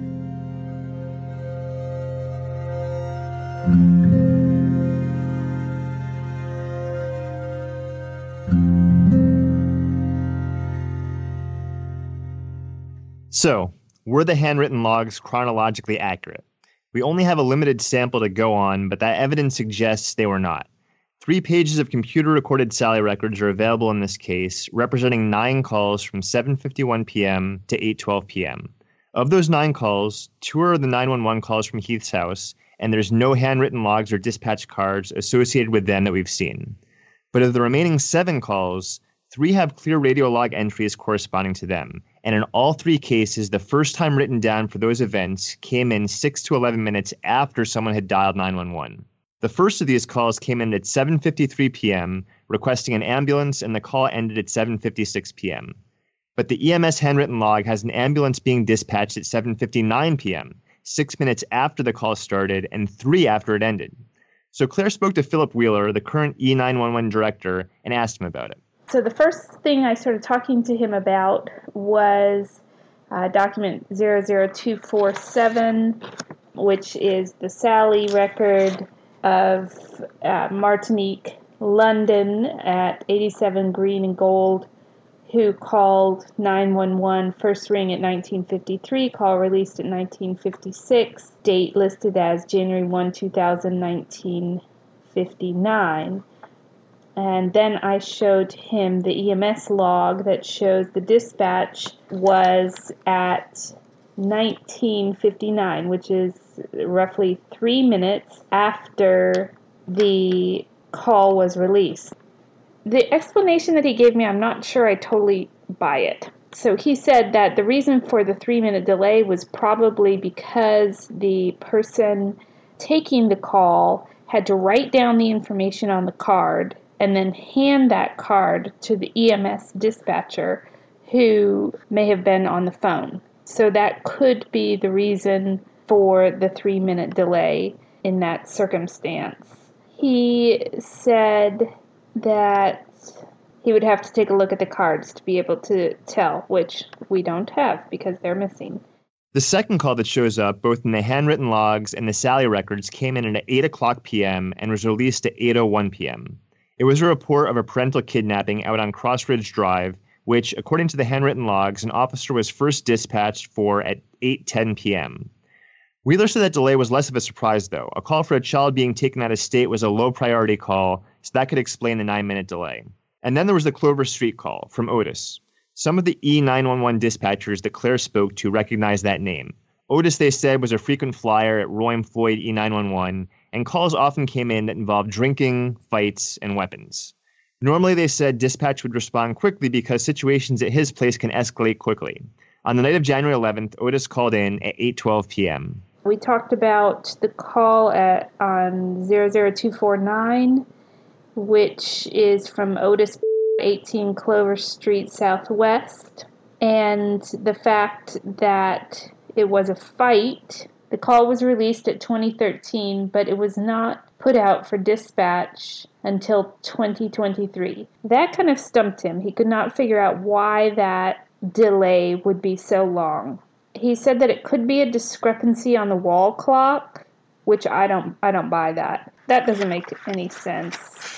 So, were the handwritten logs chronologically accurate? We only have a limited sample to go on, but that evidence suggests they were not. 3 pages of computer-recorded Sally records are available in this case, representing 9 calls from 7:51 p.m. to 8:12 p.m. Of those 9 calls, 2 are the 911 calls from Heath's house, and there's no handwritten logs or dispatch cards associated with them that we've seen. But of the remaining 7 calls, 3 have clear radio log entries corresponding to them, and in all 3 cases, the first time written down for those events came in 6 to 11 minutes after someone had dialed 911. The first of these calls came in at 7:53 p.m., requesting an ambulance, and the call ended at 7:56 p.m. But the EMS handwritten log has an ambulance being dispatched at 7:59 p.m., 6 minutes after the call started and 3 after it ended. So Claire spoke to Philip Wheeler, the current E911 director, and asked him about it. So the first thing I started talking to him about was document 00247, which is the Sally record of Martinique London at 87 Green and Gold, who called 911, first ring at 1953, call released at 1956, date listed as January 1, 1959. And then I showed him the EMS log that shows the dispatch was at 1959, which is roughly 3 minutes after the call was released. The explanation that he gave me, I'm not sure I totally buy it. So he said that the reason for the 3-minute delay was probably because the person taking the call had to write down the information on the card and then hand that card to the EMS dispatcher who may have been on the phone. So that could be the reason for the 3-minute delay in that circumstance. He said that he would have to take a look at the cards to be able to tell, which we don't have because they're missing. The second call that shows up, both in the handwritten logs and the Sally records, came in at 8 o'clock p.m. and was released at 8:01 p.m. It was a report of a parental kidnapping out on Cross Ridge Drive, which, according to the handwritten logs, an officer was first dispatched for at 8:10 p.m. Wheeler said that delay was less of a surprise, though. A call for a child being taken out of state was a low-priority call, so that could explain the 9-minute delay. And then there was the Clover Street call from Otis. Some of the E911 dispatchers that Claire spoke to recognized that name. Otis, they said, was a frequent flyer at Roy and Floyd E911, and calls often came in that involved drinking, fights, and weapons. Normally, they said dispatch would respond quickly because situations at his place can escalate quickly. On the night of January 11th, Otis called in at 8:12 p.m. We talked about the call on 00249, which is from Otis 18 Clover Street Southwest, and the fact that it was a fight. The call was released at 2013, but it was not put out for dispatch until 2023. That kind of stumped him. He could not figure out why that delay would be so long. He said that it could be a discrepancy on the wall clock, which I don't buy that. That doesn't make any sense.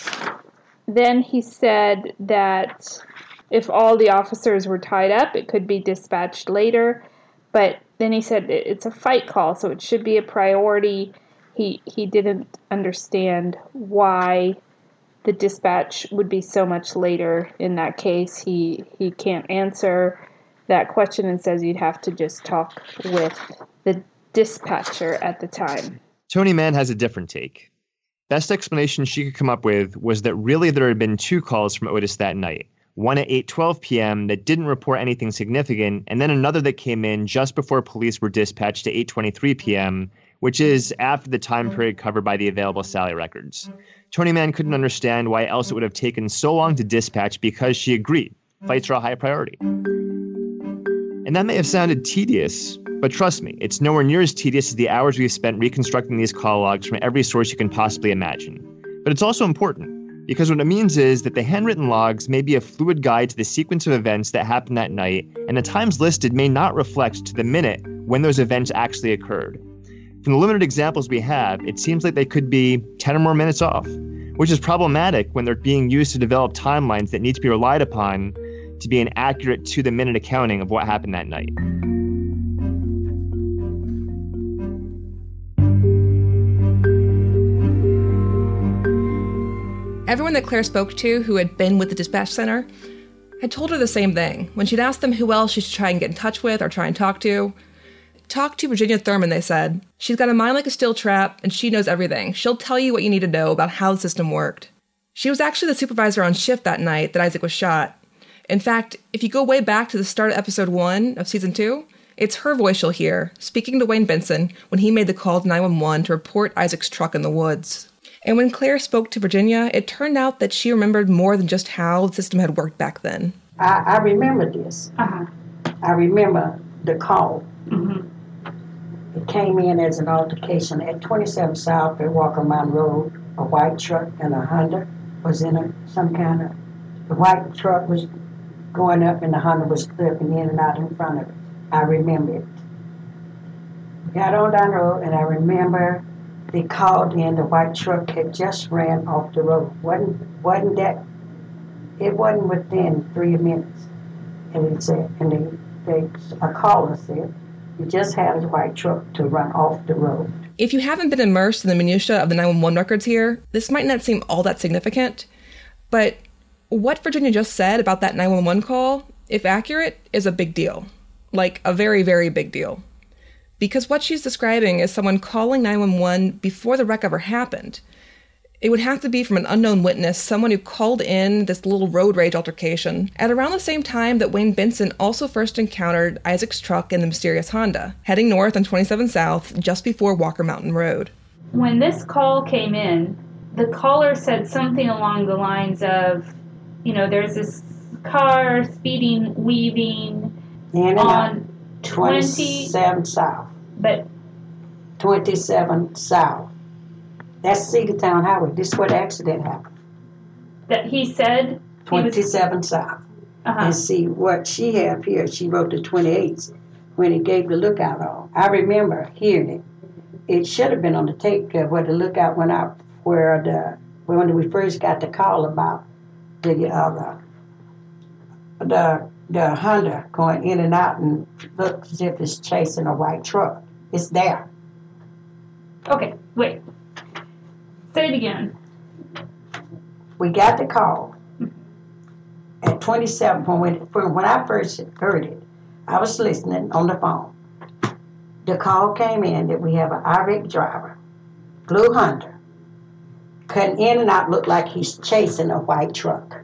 Then he said that if all the officers were tied up, it could be dispatched later. But then he said it's a fight call, so it should be a priority. He didn't understand why the dispatch would be so much later in that case. He can't answer that question and says you'd have to just talk with the dispatcher at the time. Tony Mann has a different take. Best explanation she could come up with was that really there had been 2 calls from Otis that night. One at 8:12 p.m. that didn't report anything significant, and then another that came in just before police were dispatched at 8:23 p.m., which is after the time period covered by the available Sally records. Tony Mann couldn't understand why else it would have taken so long to dispatch because she agreed. Fights are a high priority. And that may have sounded tedious, but trust me, it's nowhere near as tedious as the hours we've spent reconstructing these call logs from every source you can possibly imagine. But it's also important, because what it means is that the handwritten logs may be a fluid guide to the sequence of events that happened that night, and the times listed may not reflect to the minute when those events actually occurred. From the limited examples we have, it seems like they could be 10 or more minutes off, which is problematic when they're being used to develop timelines that need to be relied upon to be an accurate to-the-minute accounting of what happened that night. Everyone that Claire spoke to who had been with the dispatch center had told her the same thing. When she'd asked them who else she should try and get in touch with or try and talk to Virginia Thurman, they said. She's got a mind like a steel trap, and she knows everything. She'll tell you what you need to know about how the system worked. She was actually the supervisor on shift that night that Isaac was shot. In fact, if you go way back to the start of episode 1 of season 2, it's her voice you'll hear, speaking to Wayne Benson when he made the call to 911 to report Isaac's truck in the woods. And when Claire spoke to Virginia, it turned out that she remembered more than just how the system had worked back then. I remember this. I remember the call. Mm-hmm. It came in as an altercation at 27 South at Walker Mountain Road. A white truck and a Honda was in some kind of... The white truck was going up and the Honda was clipping in and out in front of it. I remember it. We got on down the road and I remember they called in. The white truck had just ran off the road. Wasn't that... It wasn't within 3 minutes. And it said, and a caller said, we just had a white truck to run off the road. If you haven't been immersed in the minutiae of the 911 records here, this might not seem all that significant, but what Virginia just said about that 911 call, if accurate, is a big deal. Like, a very, very big deal. Because what she's describing is someone calling 911 before the wreck ever happened. It would have to be from an unknown witness, someone who called in this little road rage altercation at around the same time that Wayne Benson also first encountered Isaac's truck and the mysterious Honda, heading north on 27 South just before Walker Mountain Road. When this call came in, the caller said something along the lines of, you know, there's this car speeding, weaving on 27 South. But 27 South. That's Cedartown Highway. This is where the accident happened. That he said? 27 South. And see, what she have here, she wrote the 28s when he gave the lookout on. I remember hearing it. It should have been on the tape where the lookout went out, when we first got the call about the the Honda going in and out and looks as if it's chasing a white truck. It's there. Okay, wait. Say it again. We got the call at 27 when I first heard it. I was listening on the phone. The call came in that we have an irate driver, blue Honda, cutting in and out, looked like he's chasing a white truck.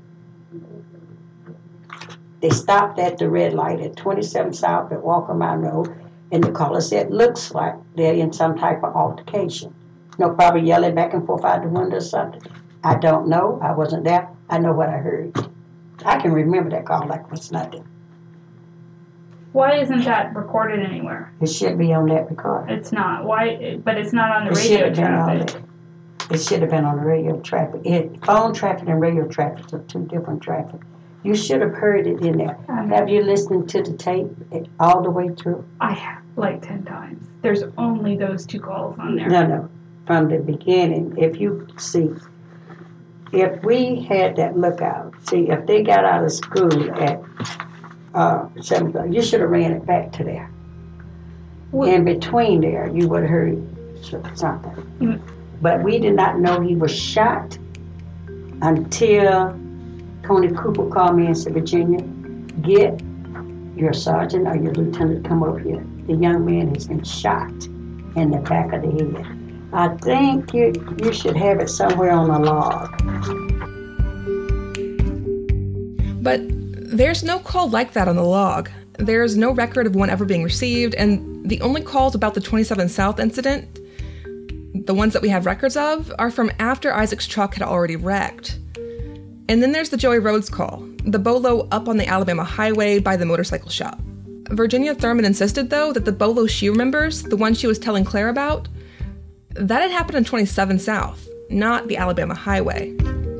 They stopped at the red light at 27 South at Walker Mine Road, and the caller said, looks like they're in some type of altercation. Probably yelling back and forth out the window or something. I don't know. I wasn't there. I know what I heard. I can remember that call like it was nothing. Why isn't that recorded anywhere? It should be on that recorder. It's not. Why? But it's not on the radio traffic. It should have been on the radio traffic. Phone traffic and radio traffic are two different traffic. You should have heard it in there. Have you listened to the tape all the way through? I have, like 10 times. There's only those 2 calls on there. No. From the beginning, if you see, if we had that lookout, see, if they got out of school at 7 o'clock, you should have ran it back to there. In between there, you would have heard something. Mm-hmm. But we did not know he was shot until Tony Cooper called me and said, Virginia, get your sergeant or your lieutenant to come over here. The young man has been shot in the back of the head. I think you should have it somewhere on a log. But there's no call like that on the log. There's no record of one ever being received, and the only calls about the 27 South incident, the ones that we have records of, are from after Isaac's truck had already wrecked. And then there's the Joey Rhodes call, the bolo up on the Alabama highway by the motorcycle shop. Virginia Thurman insisted, though, that the bolo she remembers, the one she was telling Claire about, that had happened on 27 South, not the Alabama highway.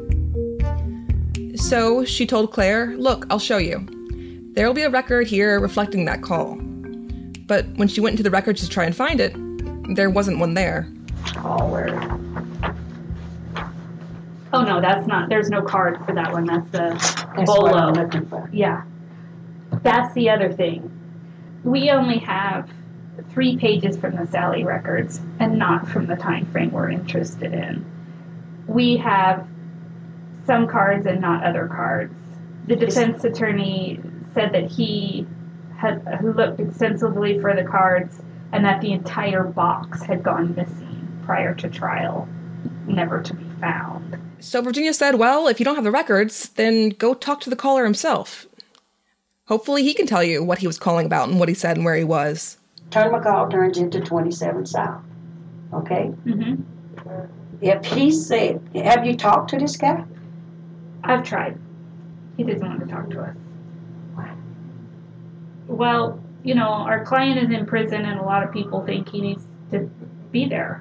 So she told Claire, look, I'll show you. There'll be a record here reflecting that call. But when she went into the records to try and find it, there wasn't one there. Oh, where? Oh, no, that's not. There's no card for that one. That's the bolo. What I'm looking for. Yeah. That's the other thing. We only have 3 pages from the Sally records and not from the time frame we're interested in. We have some cards and not other cards. The defense attorney said that he had looked extensively for the cards and that the entire box had gone missing prior to trial, never to be found. So Virginia said, well, if you don't have the records, then go talk to the caller himself. Hopefully he can tell you what he was calling about and what he said and where he was. Turn McCall turns into 27 South. Okay? Mm-hmm. If he said, have you talked to this guy? I've tried. He doesn't want to talk to us. Well, you know, our client is in prison and a lot of people think he needs to be there.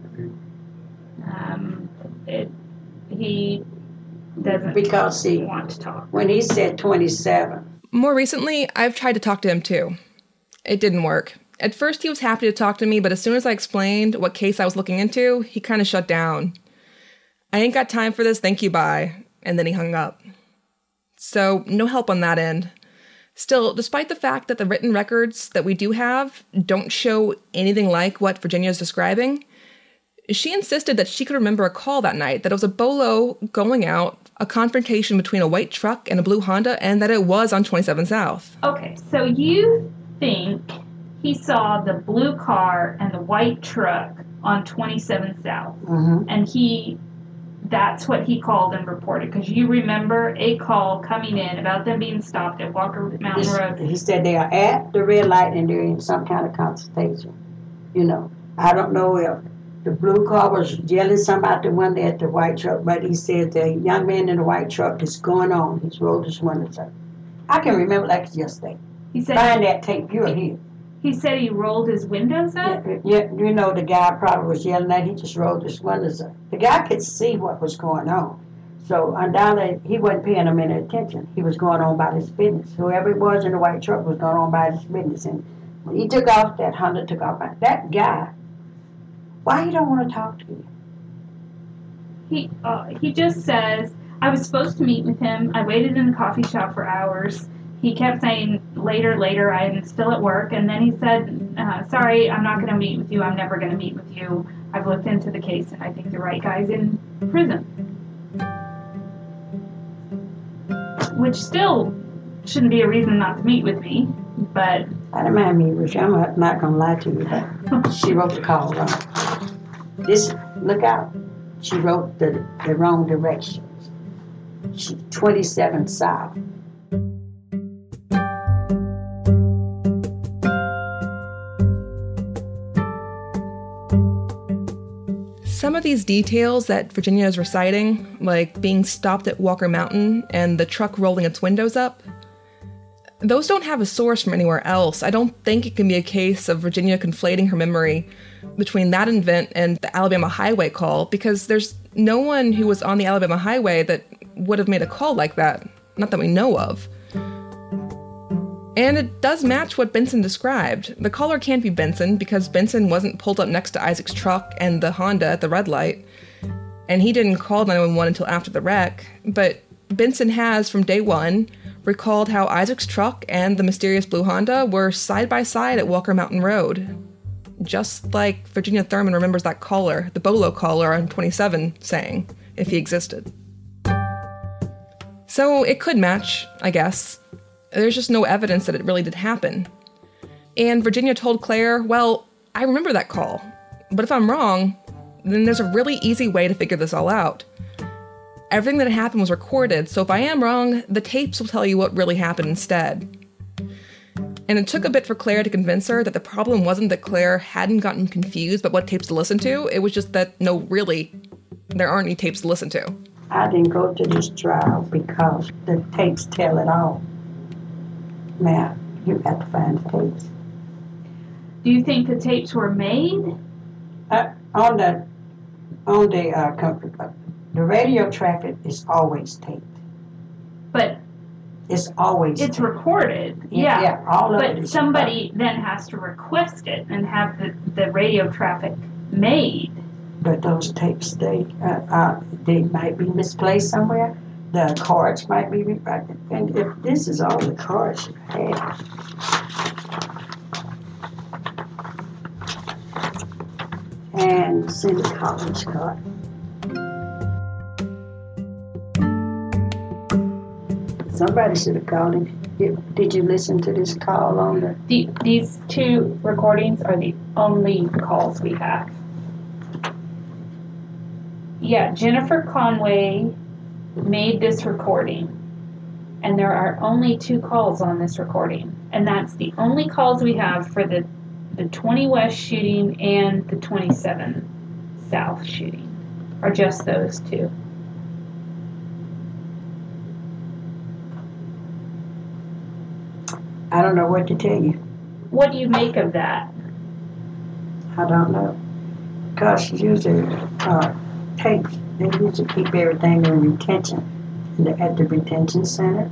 He doesn't want to talk. When he said 27. More recently, I've tried to talk to him too. It didn't work. At first, he was happy to talk to me, but as soon as I explained what case I was looking into, he kind of shut down. I ain't got time for this, thank you, bye. And then he hung up. So, no help on that end. Still, despite the fact that the written records that we do have don't show anything like what Virginia's describing, she insisted that she could remember a call that night, that it was a bolo going out, a confrontation between a white truck and a blue Honda, and that it was on 27 South. Okay, so you think he saw the blue car and the white truck on 27 South, and that's what he called and reported, because you remember a call coming in about them being stopped at Walker Mountain Road. He said they are at the red light and they're in some kind of consultation. You know, I don't know if the blue car was yelling something out the window at the white truck, but he said the young man in the white truck is going on. He's rolled his windows up. I can remember like it's yesterday. He said find that tape, you'll hear. He said he rolled his windows up? Yeah, you know, the guy probably was yelling at, he just rolled his windows up. The guy could see what was going on. So undoubtedly, he wasn't paying him any attention. He was going on about his business. Whoever it was in the white truck was going on about his business. And when he took off, that Honda took off. That guy, why he don't want to talk to you? He just says, I was supposed to meet with him. I waited in the coffee shop for hours. He kept saying, later, I'm still at work. And then he said, sorry, I'm not going to meet with you. I'm never going to meet with you. I've looked into the case, and I think the right guy's in prison. Which still shouldn't be a reason not to meet with me, but... I don't mind meeting with you. I'm not going to lie to you, but she wrote the call wrong. Look out. She wrote the wrong directions. 27 South. Some of these details that Virginia is reciting, like being stopped at Walker Mountain and the truck rolling its windows up, those don't have a source from anywhere else. I don't think it can be a case of Virginia conflating her memory between that event and the Alabama Highway call, because there's no one who was on the Alabama Highway that would have made a call like that, not that we know of. And it does match what Benson described. The caller can't be Benson because Benson wasn't pulled up next to Isaac's truck and the Honda at the red light, and he didn't call 911 until after the wreck. But Benson has, from day one, recalled how Isaac's truck and the mysterious blue Honda were side by side at Walker Mountain Road. Just like Virginia Thurman remembers that caller, the Bolo caller on 27, saying, if he existed. So it could match, I guess. There's just no evidence that it really did happen. And Virginia told Claire, well, I remember that call, but if I'm wrong, then there's a really easy way to figure this all out. Everything that happened was recorded, so if I am wrong, the tapes will tell you what really happened instead. And it took a bit for Claire to convince her that the problem wasn't that Claire hadn't gotten confused about what tapes to listen to, it was just that, no, really, there aren't any tapes to listen to. I didn't go to this trial because the tapes tell it all. Now, you have to find the tapes. Do you think the tapes were made? The radio traffic is always taped. But it's always it's taped. Recorded. Yeah. Yeah, all of it. But somebody then has to request it and have the radio traffic made. But those tapes, they might be misplaced somewhere. The cards might be retracted. And if this is all the cards you have. And Cindy Collins card. Somebody should have called him. Did you listen to this call on These two recordings are the only calls we have. Yeah, Jennifer Conway made this recording, and there are only 2 calls on this recording, and that's the only calls we have for the 20 West shooting and the 27 South shooting, are just those 2. I don't know what to tell you. What do you make of that? I don't know, because usually tapes, they usually keep everything in retention at the retention center.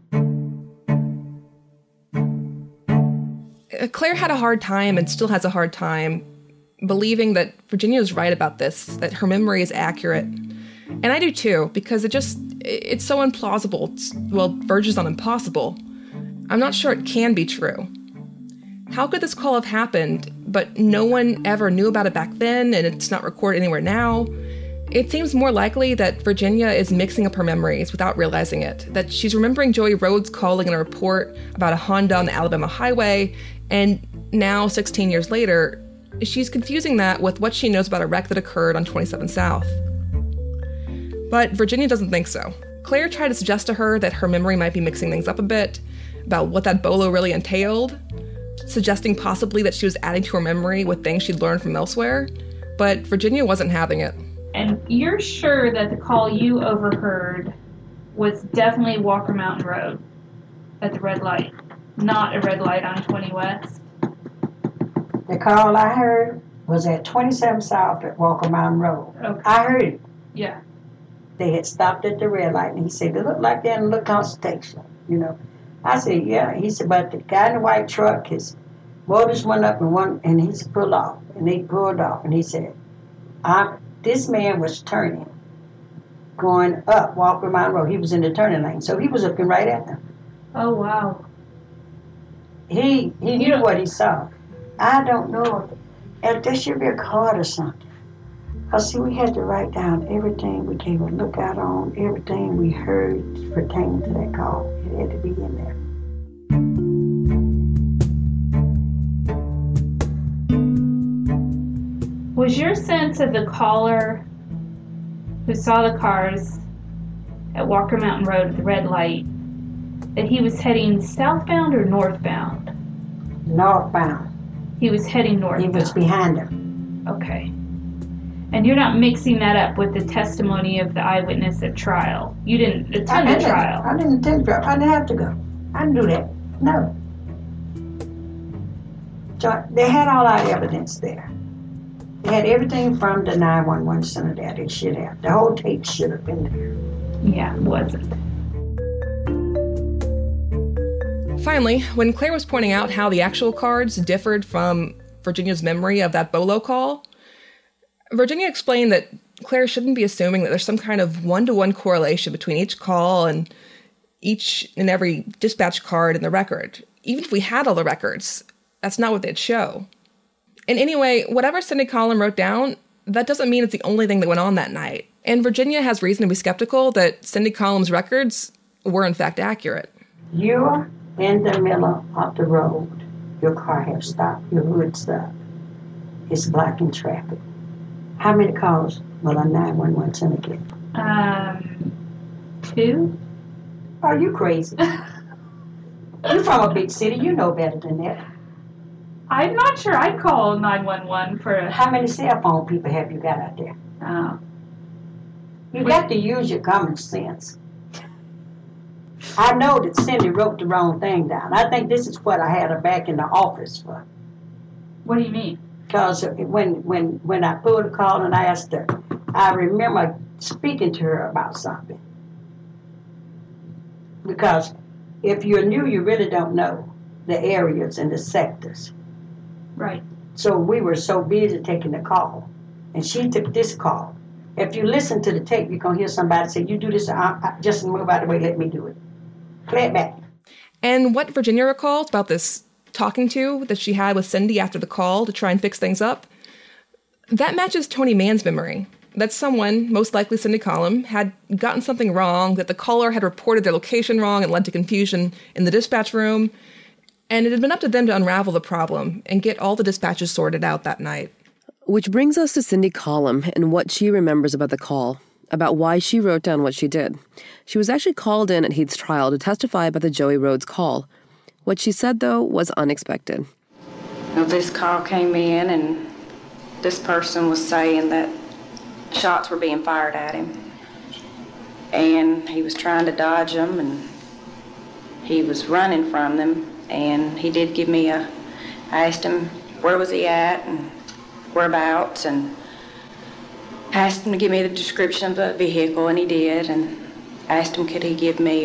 Claire had a hard time and still has a hard time believing that Virginia is right about this, that her memory is accurate. And I do too, because it's so implausible. Verges on impossible. I'm not sure it can be true. How could this call have happened, but no one ever knew about it back then and it's not recorded anywhere now? It seems more likely that Virginia is mixing up her memories without realizing it, that she's remembering Joey Rhodes calling in a report about a Honda on the Alabama Highway, and now, 16 years later, she's confusing that with what she knows about a wreck that occurred on 27 South. But Virginia doesn't think so. Claire tried to suggest to her that her memory might be mixing things up a bit, about what that bolo really entailed, suggesting possibly that she was adding to her memory with things she'd learned from elsewhere, but Virginia wasn't having it. And you're sure that the call you overheard was definitely Walker Mountain Road at the red light, not a red light on 20 West? The call I heard was at 27 South at Walker Mountain Road. Okay. I heard it. Yeah. They had stopped at the red light, and he said, they look like they're in the lookout station, I said, yeah. He said, but the guy in the white truck, his motors went up and he's pulled off, and he pulled off, and he said, this man was turning going up Walker Mountain Road. He was in the turning lane, so he was looking right at them. Oh, wow. He knew what he saw. I don't know if there should be a card or something. Because, see, we had to write down everything we gave a lookout on, everything we heard pertaining to that call. It had to be in there. Was your sense of the caller who saw the cars at Walker Mountain Road at the red light that he was heading southbound or northbound? Northbound. He was heading northbound. He was behind him. Okay. And you're not mixing that up with the testimony of the eyewitness at trial. You didn't attend the trial. I didn't attend the trial. I didn't have to go. I didn't do that. No. So they had all our evidence there. They had everything from the 911 center there. They should have. The whole tape should have been there. Yeah, it wasn't. Finally, when Claire was pointing out how the actual cards differed from Virginia's memory of that Bolo call, Virginia explained that Claire shouldn't be assuming that there's some kind of one-to-one correlation between each call and each and every dispatch card in the record. Even if we had all the records, that's not what they'd show. And anyway, whatever Cindy Collum wrote down, that doesn't mean it's the only thing that went on that night. And Virginia has reason to be skeptical that Cindy Collum's records were in fact accurate. You're in the middle of the road. Your car has stopped. Your hood's up. It's blocking traffic. How many calls will a 911 center get? 2. Are you crazy? You're from a big city. You know better than that. I'm not sure I'd call 911 for a... How many cell phone people have you got out there? You got to use your common sense. I know that Cindy wrote the wrong thing down. I think this is what I had her back in the office for. What do you mean? Because when I pulled the call and I asked her, I remember speaking to her about something. Because if you're new, you really don't know the areas and the sectors. Right. So we were so busy taking the call. And she took this call. If you listen to the tape, you're going to hear somebody say, you do this, just move out of the way, let me do it. Play it back. And what Virginia recalls about this talking to that she had with Cindy after the call to try and fix things up, that matches Tony Mann's memory. That someone, most likely Cindy Collum, had gotten something wrong, that the caller had reported their location wrong and led to confusion in the dispatch room, and it had been up to them to unravel the problem and get all the dispatches sorted out that night. Which brings us to Cindy Collum and what she remembers about the call, about why she wrote down what she did. She was actually called in at Heath's trial to testify about the Joey Rhodes call. What she said, though, was unexpected. Well, this call came in, and this person was saying that shots were being fired at him. And he was trying to dodge them, and he was running from them. And he did give me I asked him where was he at and whereabouts, and asked him to give me the description of the vehicle, and he did. And asked him could he give me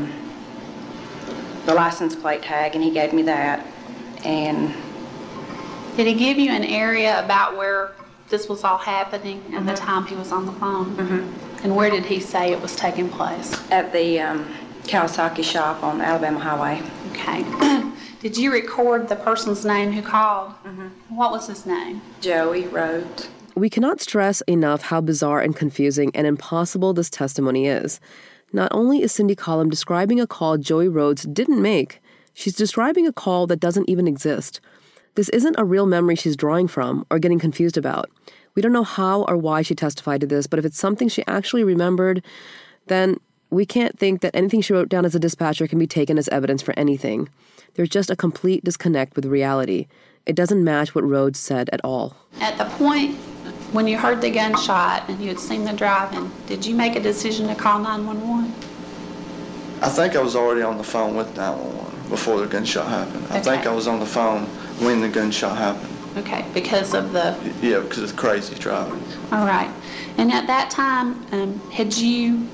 the license plate tag, and he gave me that. And did he give you an area about where this was all happening at the time he was on the phone? And where did he say it was taking place? At the Kawasaki shop on Alabama Highway. Okay. Did you record the person's name who called? What was his name? Joey Rhodes. We cannot stress enough how bizarre and confusing and impossible this testimony is. Not only is Cindy Collum describing a call Joey Rhodes didn't make, she's describing a call that doesn't even exist. This isn't a real memory she's drawing from or getting confused about. We don't know how or why she testified to this, but if it's something she actually remembered, then we can't think that anything she wrote down as a dispatcher can be taken as evidence for anything. There's just a complete disconnect with reality. It doesn't match what Rhodes said at all. At the point when you heard the gunshot and you had seen the driving, did you make a decision to call 911? I think I was already on the phone with 911 before the gunshot happened. I think I was on the phone when the gunshot happened. Okay, because of the... Yeah, because of crazy driving. All right. And at that time, had you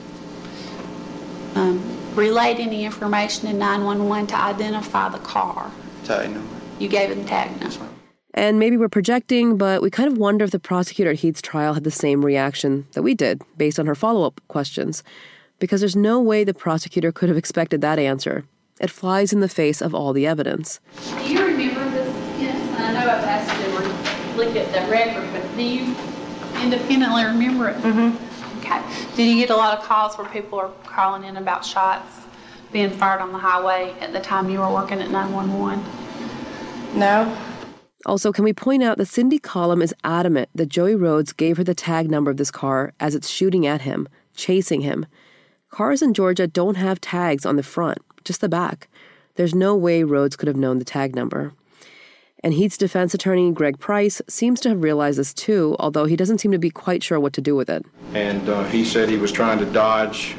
relayed any information in 911 to identify the car? Tag number. You gave it the tag number. And maybe we're projecting, but we kind of wonder if the prosecutor at Heath's trial had the same reaction that we did based on her follow-up questions, because there's no way the prosecutor could have expected that answer. It flies in the face of all the evidence. Do you remember this? Yes, I know I've asked you to look at the record, but do you independently remember it? Mm-hmm. Okay. Did you get a lot of calls where people are calling in about shots being fired on the highway at the time you were working at 911? No. Also, can we point out that Cindy Collum is adamant that Joey Rhodes gave her the tag number of this car as it's shooting at him, chasing him. Cars in Georgia don't have tags on the front, just the back. There's no way Rhodes could have known the tag number. And Heath's defense attorney, Greg Price, seems to have realized this too, although he doesn't seem to be quite sure what to do with it. And he said he was trying to dodge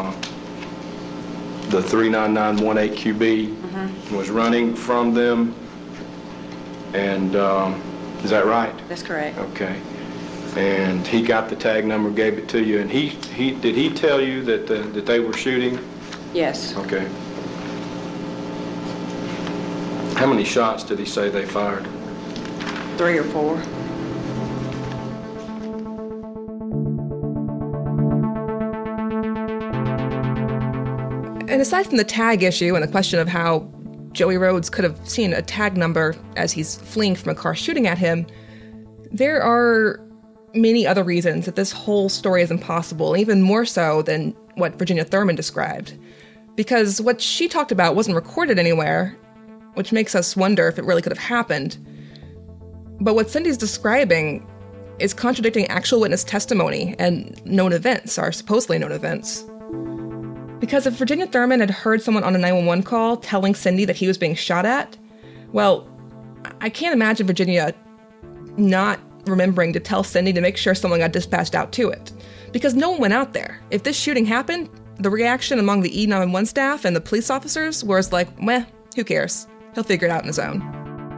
the 39918 QB, was running from them. And is that right? That's correct. Okay. And he got the tag number, gave it to you, and he did he tell you that that they were shooting? Yes. Okay. How many shots did he say they fired? 3 or 4. And aside from the tag issue and the question of how Joey Rhodes could have seen a tag number as he's fleeing from a car shooting at him, there are many other reasons that this whole story is impossible, even more so than what Virginia Thurman described. Because what she talked about wasn't recorded anywhere, which makes us wonder if it really could have happened. But what Cindy's describing is contradicting actual witness testimony and known events, or supposedly known events. Because if Virginia Thurman had heard someone on a 911 call telling Cindy that he was being shot at, well, I can't imagine Virginia not remembering to tell Cindy to make sure someone got dispatched out to it. Because no one went out there. If this shooting happened, the reaction among the E911 staff and the police officers was like, meh, who cares? He'll figure it out on his own.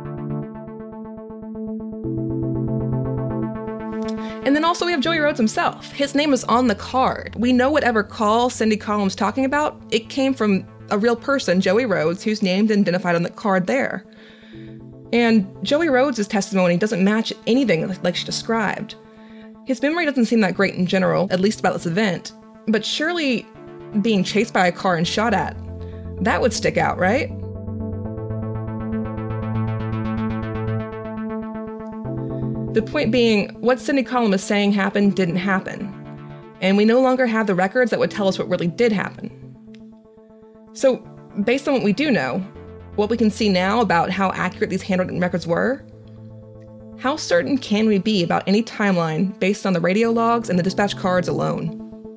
And then also we have Joey Rhodes himself. His name is on the card. We know whatever call Cindy Collum's talking about, it came from a real person, Joey Rhodes, who's named and identified on the card there. And Joey Rhodes' testimony doesn't match anything like she described. His memory doesn't seem that great in general, at least about this event, but surely being chased by a car and shot at, that would stick out, right? The point being, what Cindy Collum is saying happened didn't happen, and we no longer have the records that would tell us what really did happen. So, based on what we do know, what we can see now about how accurate these handwritten records were, how certain can we be about any timeline based on the radio logs and the dispatch cards alone?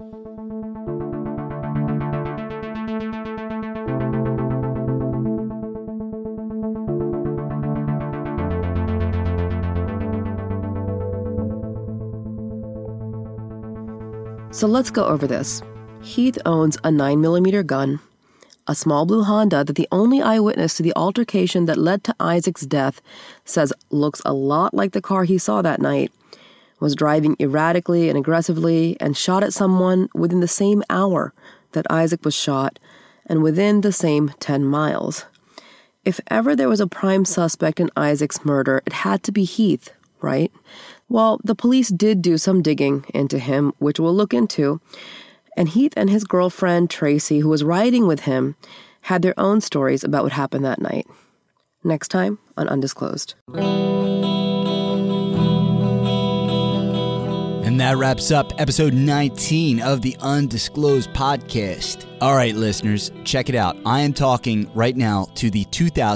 So let's go over this. Heath owns a 9mm gun, a small blue Honda that the only eyewitness to the altercation that led to Isaac's death says looks a lot like the car he saw that night, was driving erratically and aggressively, and shot at someone within the same hour that Isaac was shot, and within the same 10 miles. If ever there was a prime suspect in Isaac's murder, it had to be Heath, right? Well, the police did do some digging into him, which we'll look into, and Heath and his girlfriend, Tracy, who was riding with him, had their own stories about what happened that night. Next time on Undisclosed. And that wraps up episode 19 of the Undisclosed podcast. All right, listeners, check it out. I am talking right now to the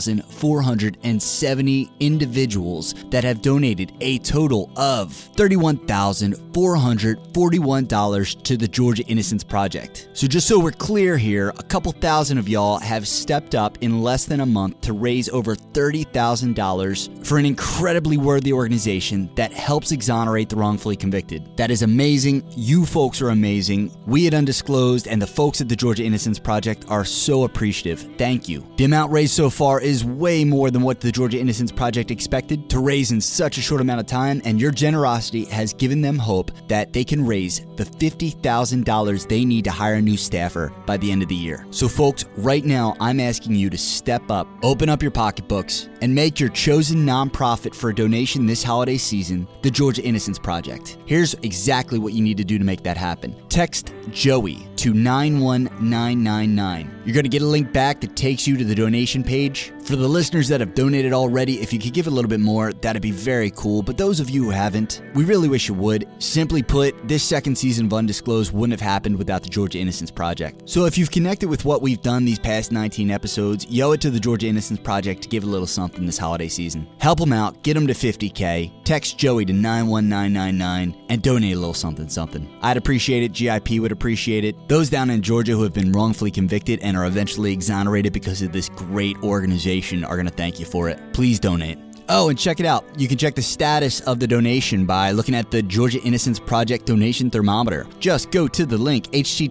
2,470 individuals that have donated a total of $31,441 to the Georgia Innocence Project. So just so we're clear here, a couple thousand of y'all have stepped up in less than a month to raise over $30,000 for an incredibly worthy organization that helps exonerate the wrongfully convicted. That is amazing. You folks are amazing. We at Undisclosed and the folks at the Georgia Innocence Project are so appreciative. Thank you. The amount raised so far is way more than what the Georgia Innocence Project expected to raise in such a short amount of time, and your generosity has given them hope that they can raise the $50,000 they need to hire a new staffer by the end of the year. So folks, right now I'm asking you to step up, open up your pocketbooks, and make your chosen nonprofit for a donation this holiday season, the Georgia Innocence Project. Here's exactly what you need to do to make that happen. Text Joey to 91999. You're going to get a link back that takes you to the donation page. For the listeners that have donated already, if you could give a little bit more, that'd be very cool. But those of you who haven't, we really wish you would. Simply put, this second season of Undisclosed wouldn't have happened without the Georgia Innocence Project. So if you've connected with what we've done these past 19 episodes, yo it to the Georgia Innocence Project to give a little something this holiday season. Help them out, get them to 50K, text Joey to 91999, and donate a little something. I'd appreciate it, GIP would appreciate it. Those down in Georgia who have been wrongfully convicted and are eventually exonerated because of this great organization are going to thank you for it. Please donate. Oh, and check it out. You can check the status of the donation by looking at the Georgia Innocence Project donation thermometer. Just go to the link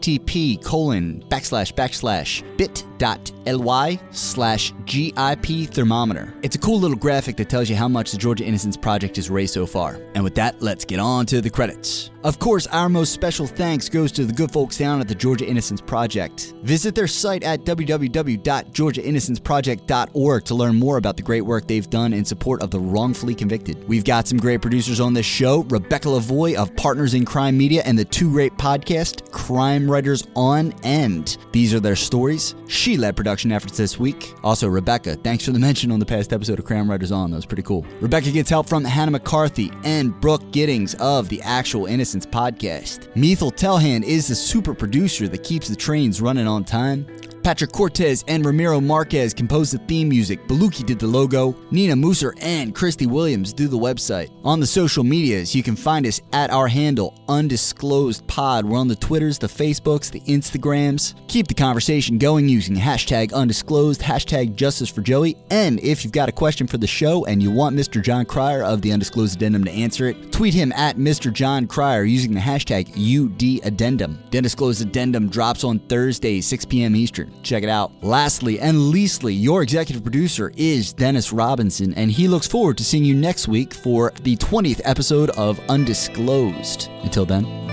http://bit.ly/GIP thermometer. It's a cool little graphic that tells you how much the Georgia Innocence Project has raised so far. And with that, let's get on to the credits. Of course, our most special thanks goes to the good folks down at the Georgia Innocence Project. Visit their site at www.georgiainnocenceproject.org to learn more about the great work they've done in support of the wrongfully convicted. We've got some great producers on this show, Rebecca Lavoie of Partners in Crime Media and the two great podcasts, Crime Writers On End. These are their stories. She led production efforts this week. Also, Rebecca, thanks for the mention on the past episode of Crime Writers On. That was pretty cool. Rebecca gets help from Hannah McCarthy and Brooke Giddings of the Actual Innocence Podcast. Methil Telhan is the super producer that keeps the trains running on time. Patrick Cortez and Ramiro Marquez composed the theme music. Beluki did the logo. Nina Musser and Christy Williams do the website. On the social medias, you can find us at our handle, Undisclosed Pod. We're on the Twitters, the Facebooks, the Instagrams. Keep the conversation going using hashtag Undisclosed, hashtag Justice for Joey. And if you've got a question for the show and you want Mr. John Cryer of the Undisclosed Addendum to answer it, tweet him at Mr. John Cryer using the hashtag UDAddendum. The Undisclosed Addendum drops on Thursdays, 6 p.m. Eastern. Check it out. Lastly and leastly, your executive producer is Dennis Robinson, and he looks forward to seeing you next week for the 20th episode of Undisclosed. Until then,